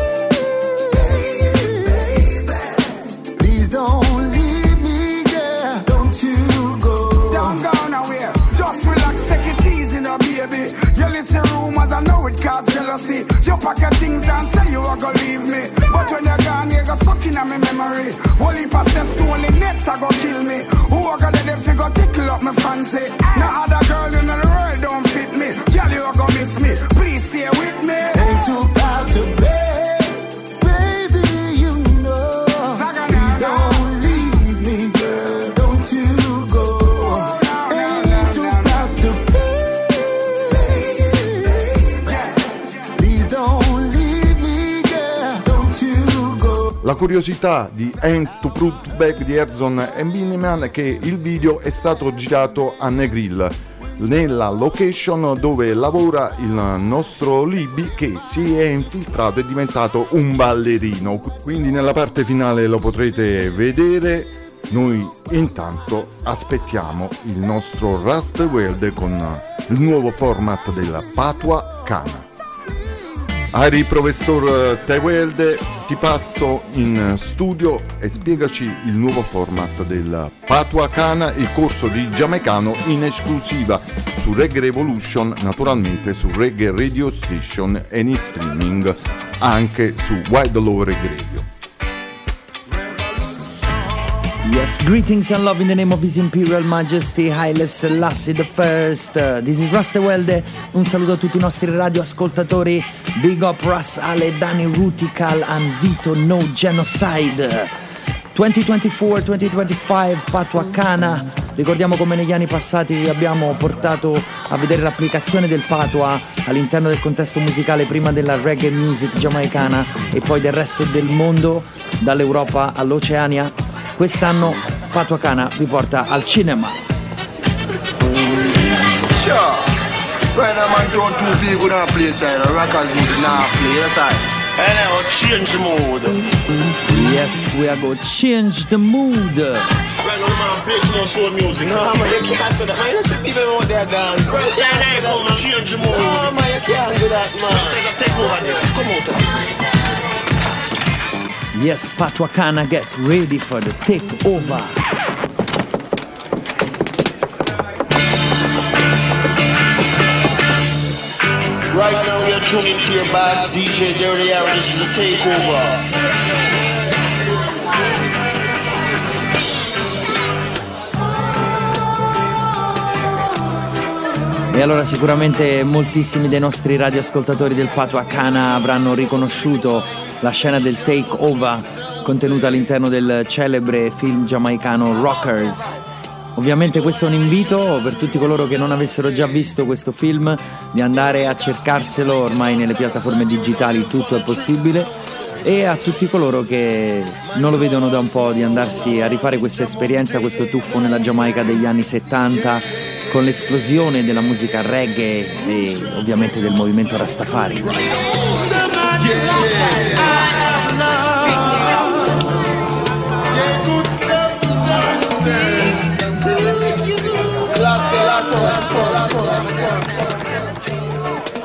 beg, please don't leave me, girl, don't you go. Don't go nowhere, just relax, take it easy now, baby. You listen rumors, I know it cause jealousy. You pack your things and say you are gonna leave me, but when you're gone, you got stuck in my memory. Only possess to loneliness, I go kill me. Who are gonna them figure tickle up my fancy? No other girl in the world don't fit me. Girl, you are gonna miss me, please stay with me. Ain't too proud to beg, baby, you know. Please don't leave me, girl, don't you go. Ain't too proud to beg, please don't leave me, girl, don't you go. La curiosità di Ain't Too Proud to Beg di Erzon e Biniman è che il video è stato girato a Negril, nella location dove lavora il nostro Libby, che si è infiltrato e diventato un ballerino, quindi nella parte finale lo potrete vedere. Noi intanto aspettiamo il nostro Rust World con il nuovo format della Patwa Kana. Ari professor Tewelde, ti passo in studio e spiegaci il nuovo format del Patwa Kana, il corso di giamaicano in esclusiva su Reggae Revolution, naturalmente su Reggae Radio Station e in streaming anche su Wild Low Reggae Radio. Yes, greetings and love in the name of His Imperial Majesty Haile Selassie I. This is Rastewelde. Un saluto a tutti i nostri radioascoltatori. Big up Ras Ale, Dani Rutical and Vito No Genocide. 2024-2025 Patwa Kana. Ricordiamo come negli anni passati vi abbiamo portato a vedere l'applicazione del Patwa all'interno del contesto musicale, prima della reggae music giamaicana e poi del resto del mondo, dall'Europa all'Oceania. Quest'anno Patwa Kana vi porta al cinema. Sure. Right now man don't too feel good on play side. Rockers music now play, that's right. And now change the mood. Yes, we are going to change the mood. Right now man play no soul music. No man, you can't say that man. You see people out there dance. Right now man change the mood. No man, you can't do that man. I said take over this. Come out of this. Yes, Patwa Kana, get ready for the takeover. Right now we are tuning to your boss DJ Dirty Harry. This is a takeover. E allora sicuramente moltissimi dei nostri radioascoltatori del Patwa Kana avranno riconosciuto la scena del takeover contenuta all'interno del celebre film giamaicano Rockers. Ovviamente questo è un invito per tutti coloro che non avessero già visto questo film di andare a cercarselo, ormai nelle piattaforme digitali tutto è possibile, e a tutti coloro che non lo vedono da un po' di andarsi a rifare questa esperienza, questo tuffo nella Giamaica degli anni 70 con l'esplosione della musica reggae e ovviamente del movimento Rastafari.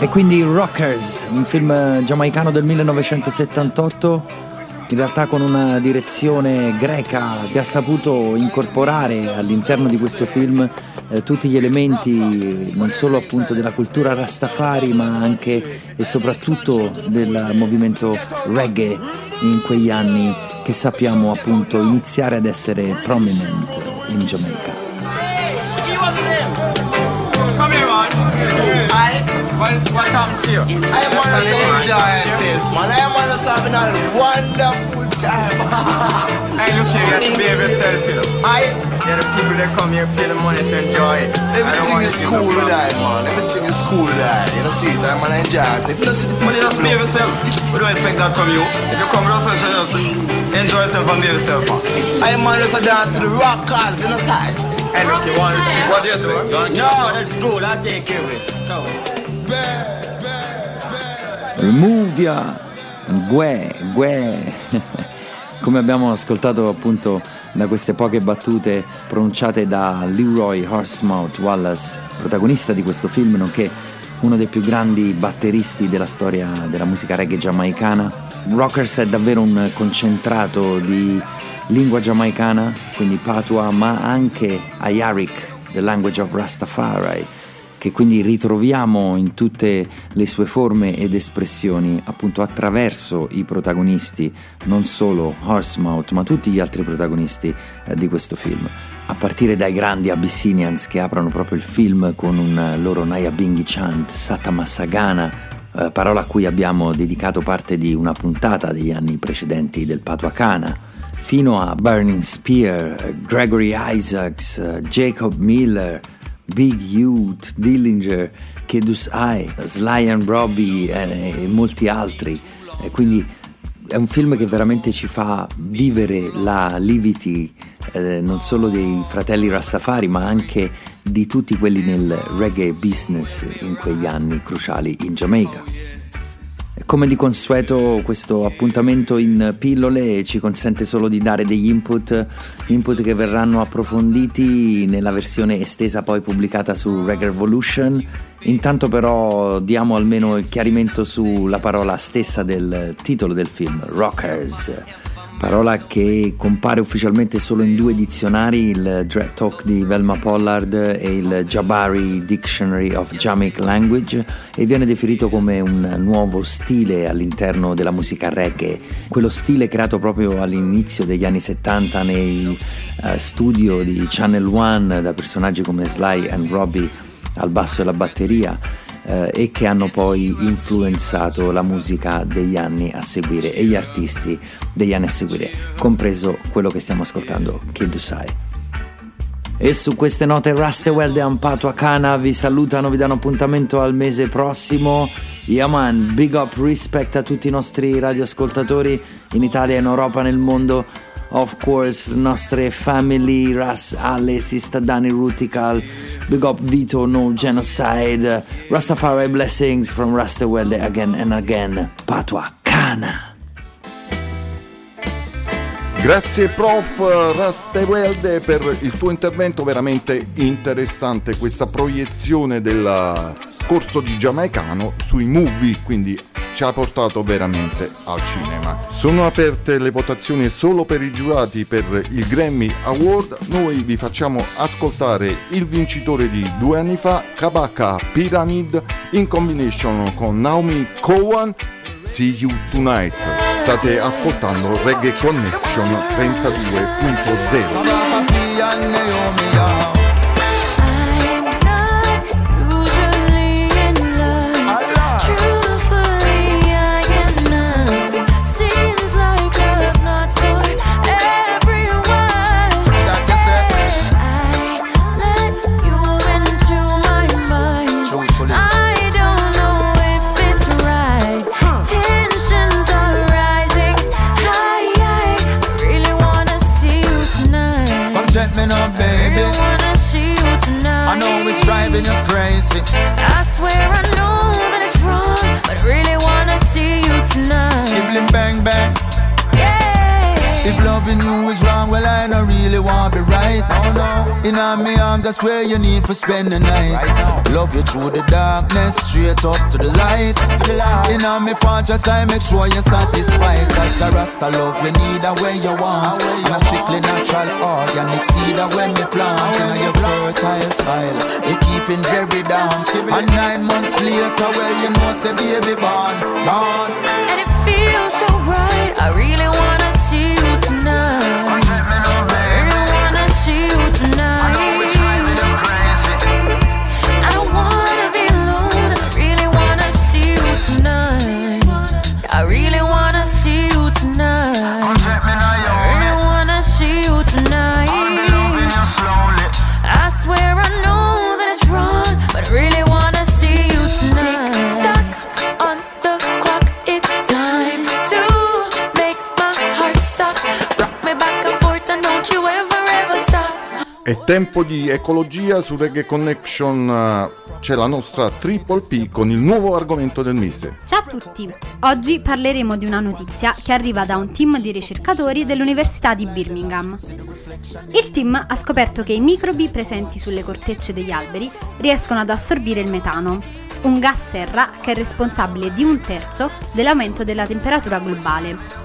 E quindi Rockers, un film giamaicano del 1978, in realtà con una direzione greca che ha saputo incorporare all'interno di questo film tutti gli elementi non solo appunto della cultura Rastafari, ma anche e soprattutto del movimento reggae in quegli anni, che sappiamo appunto iniziare ad essere prominent in Giamaica. What's happened to you? I want to enjoy yourself, man. I want to have a wonderful time. Hey, look here, you have to behave yourself, you know. Yeah, the people that come here pay the money to enjoy it. Everything is cool with that, man. Everything is cool with that. You know, see it, I want to enjoy yourself. Well, you just behave yourself. We don't expect that from you. If you come to us, just enjoy yourself and behave yourself, man. I want to dance to the rockers in the side. Hey, look, you want what do you say? No, that's good. I'll take care of it. No. Remuvia Gue come abbiamo ascoltato appunto da queste poche battute pronunciate da Leroy Horsemouth Wallace, protagonista di questo film, nonché uno dei più grandi batteristi della storia della musica reggae giamaicana. Rockers è davvero un concentrato di lingua giamaicana, quindi Patois, ma anche Ayaric, the language of Rastafari, che quindi ritroviamo in tutte le sue forme ed espressioni appunto attraverso i protagonisti, non solo Horsemouth ma tutti gli altri protagonisti di questo film, a partire dai grandi Abyssinians che aprono proprio il film con un loro Nyabinghi chant, Satamasagana, parola a cui abbiamo dedicato parte di una puntata degli anni precedenti del Patois Cana, fino a Burning Spear, Gregory Isaacs, Jacob Miller, Big Youth, Dillinger, Kedus Eye, Sly and Robbie e molti altri. Quindi è un film che veramente ci fa vivere la livity non solo dei fratelli Rastafari, ma anche di tutti quelli nel reggae business in quegli anni cruciali in Giamaica. Come di consueto questo appuntamento in pillole ci consente solo di dare degli input che verranno approfonditi nella versione estesa poi pubblicata su Reggae Revolution. Intanto però diamo almeno il chiarimento sulla parola stessa del titolo del film, Rockers, parola che compare ufficialmente solo in 2 dizionari, il Dread Talk di Velma Pollard e il Jabari Dictionary of Jamaic Language, e viene definito come un nuovo stile all'interno della musica reggae, quello stile creato proprio all'inizio degli anni 70 nei studio di Channel One da personaggi come Sly and Robbie al basso e alla batteria, e che hanno poi influenzato la musica degli anni a seguire e gli artisti degli anni a seguire, compreso quello che stiamo ascoltando, Kedus Eye. E su queste note Rastewell e Patois Cana vi salutano, vi danno appuntamento al mese prossimo. Yeah man, big up, respect a tutti i nostri radioascoltatori in Italia, in Europa, nel mondo. Of course, nostre family, Ras, Ale, Sista Dani, Rutical, big up Vito, No Genocide, Rastafari blessings from Rastawelde again and again, Patois Cana. Grazie prof Rastewelde per il tuo intervento veramente interessante, questa proiezione del corso di giamaicano sui movie, quindi ci ha portato veramente al cinema. Sono aperte le votazioni solo per i giurati per il Grammy Award. Noi vi facciamo ascoltare il vincitore di 2 anni fa, Kabaka Pyramid, in combination con Naomi Cowan, See You Tonight. State ascoltando Reggae Connection 32.0. Baby, In my arms, I swear you need for spend the night. Love you through the darkness, straight up to the light. In my fortress, I make sure you're satisfied. Cause the Rasta love you need a way you want. And a strictly natural organic seed when you plant. In your fertile soil, you keeping very down. And 9 months later, well, you know, say baby born, gone. And it feels so right, I really wanna see you tonight. I really wanna see you tonight. I really wanna see you tonight. I swear I know that it's wrong, but I really wanna see you tonight. Tick tock on the clock, it's time to make my heart stop. Rock me back and forth and don't you ever stop. È tempo di ecologia su Reggae Connection. C'è la nostra Triple P con il nuovo argomento del mese. Ciao a tutti, oggi parleremo di una notizia che arriva da un team di ricercatori dell'Università di Birmingham. Il team ha scoperto che i microbi presenti sulle cortecce degli alberi riescono ad assorbire il metano, un gas serra che è responsabile di 1/3 dell'aumento della temperatura globale.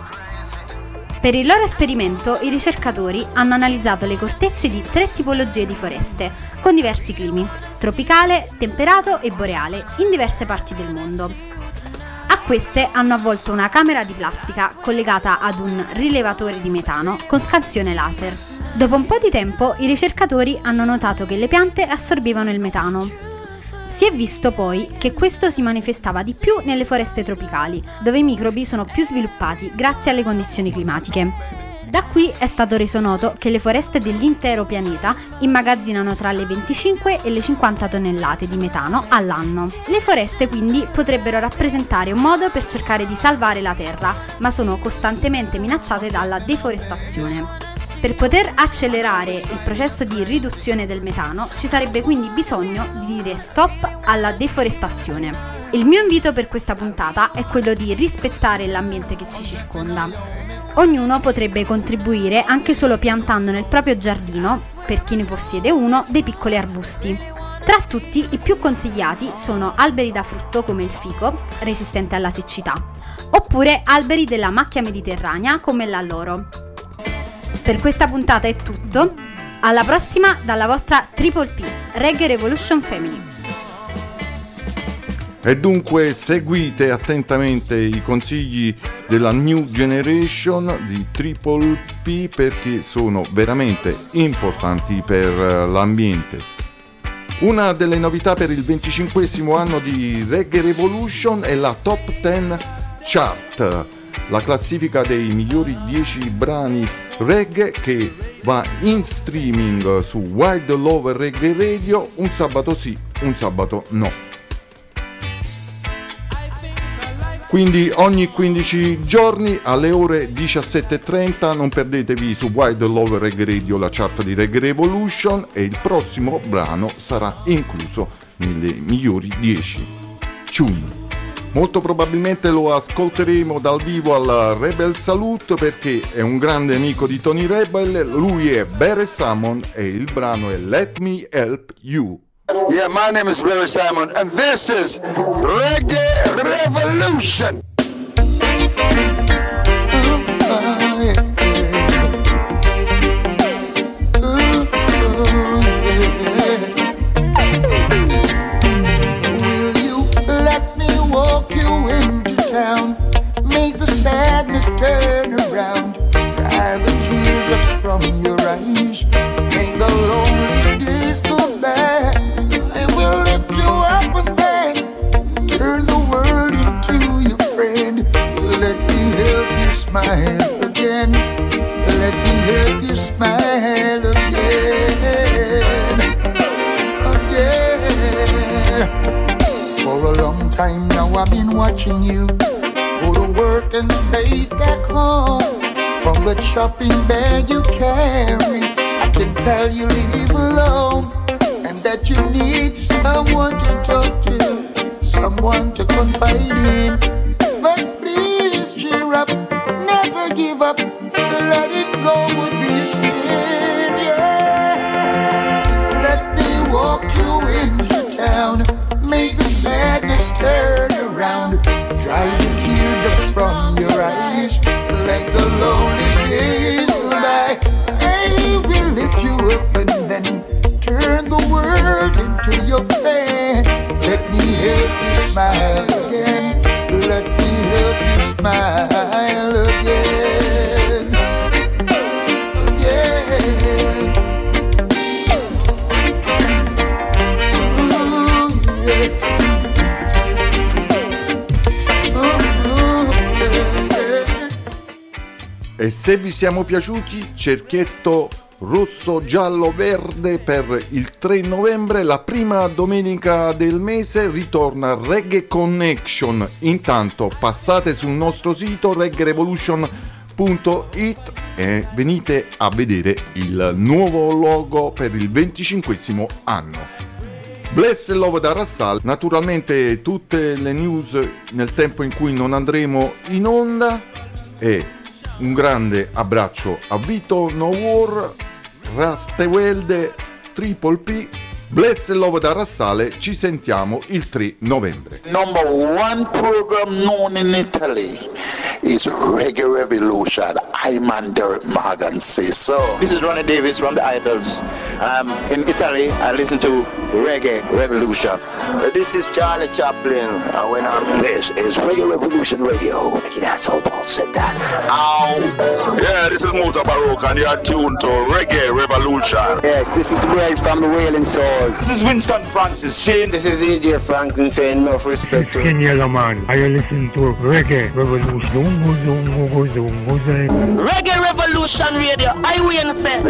Per il loro esperimento, i ricercatori hanno analizzato le cortecce di 3 tipologie di foreste, con diversi climi, tropicale, temperato e boreale, in diverse parti del mondo. A queste hanno avvolto una camera di plastica collegata ad un rilevatore di metano con scansione laser. Dopo un po' di tempo, i ricercatori hanno notato che le piante assorbivano il metano. Si è visto poi che questo si manifestava di più nelle foreste tropicali, dove i microbi sono più sviluppati grazie alle condizioni climatiche. Da qui è stato reso noto che le foreste dell'intero pianeta immagazzinano tra le 25 e le 50 tonnellate di metano all'anno. Le foreste quindi potrebbero rappresentare un modo per cercare di salvare la Terra, ma sono costantemente minacciate dalla deforestazione. Per poter accelerare il processo di riduzione del metano ci sarebbe quindi bisogno di dire stop alla deforestazione. Il mio invito per questa puntata è quello di rispettare l'ambiente che ci circonda. Ognuno potrebbe contribuire anche solo piantando nel proprio giardino, per chi ne possiede uno, dei piccoli arbusti. Tra tutti i più consigliati sono alberi da frutto come il fico, resistente alla siccità, oppure alberi della macchia mediterranea come l'alloro. Per questa puntata è tutto, alla prossima dalla vostra Triple P, Reggae Revolution Family. E dunque seguite attentamente i consigli della New Generation di Triple P perché sono veramente importanti per l'ambiente. Una delle novità per il 25° anno di Reggae Revolution è la Top 10 Chart, la classifica dei migliori 10 brani reggae che va in streaming su Wild Love Reggae Radio un sabato sì, un sabato no. Quindi ogni 15 giorni alle ore 17:30 non perdetevi su Wild Love Reggae Radio la chart di Reggae Revolution e il prossimo brano sarà incluso nelle migliori 10 tune. Molto probabilmente lo ascolteremo dal vivo al Rebel Salute perché è un grande amico di Tony Rebel, lui è Barry Salmon e il brano è Let Me Help You. Yeah, my name is Barry Simon, and this is Reggae Revolution. Will you let me walk you into town? Make the sadness turn around. Dry the teardrops from your eyes. Make the lonely days go by. Will lift you up and then turn the world into your friend. Let me help you smile again. Let me help you smile again. Again. For a long time now I've been watching you go to work and straight back home. From the shopping bag you carry, I can tell you live alone. And that you need someone to talk to, someone to confide in. But please cheer up, never give up. Letting go would be a sin, yeah. help you smile again. Let me help you smile again. Again. E se vi siamo piaciuti, cerchietto rosso, giallo, verde per il 3 novembre, la prima domenica del mese, ritorna Reggae Connection. Intanto passate sul nostro sito reggaerevolution.it e venite a vedere il nuovo logo per il 25° anno. Bless e Love da Rassal, naturalmente tutte le news nel tempo in cui non andremo in onda, e un grande abbraccio a Vito No War, Rastewelde, Triple P, Bless e Love da Rassale. Ci sentiamo il 3 novembre. Number one program known in Italy is Reggae Revolution. Iman Derek Morgan says so. This is Ronnie Davis from the Idols. In Italy, I listen to Reggae Revolution. This is Charlie Chaplin. This is Reggae Revolution Radio. That's how Paul said that. Ow. Yeah, this is Muta Baroque and you're tuned to Reggae Revolution. Yes, this is Brad from the Wailing Souls. This is Winston Francis saying this is EJ Franklin saying enough respect to Ken Yellowman. Are you listening to Reggae Revolution? Reggae Revolution Radio. I will say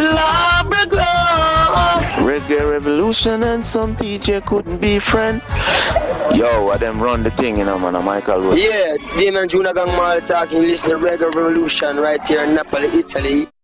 Reggae Revolution and some DJ couldn't be friend. Yo, I them run the thing, you know, man. Michael Wood. Yeah, Damon Juna Gang Mal talking. Listen to Reggae Revolution right here in Napoli, Italy.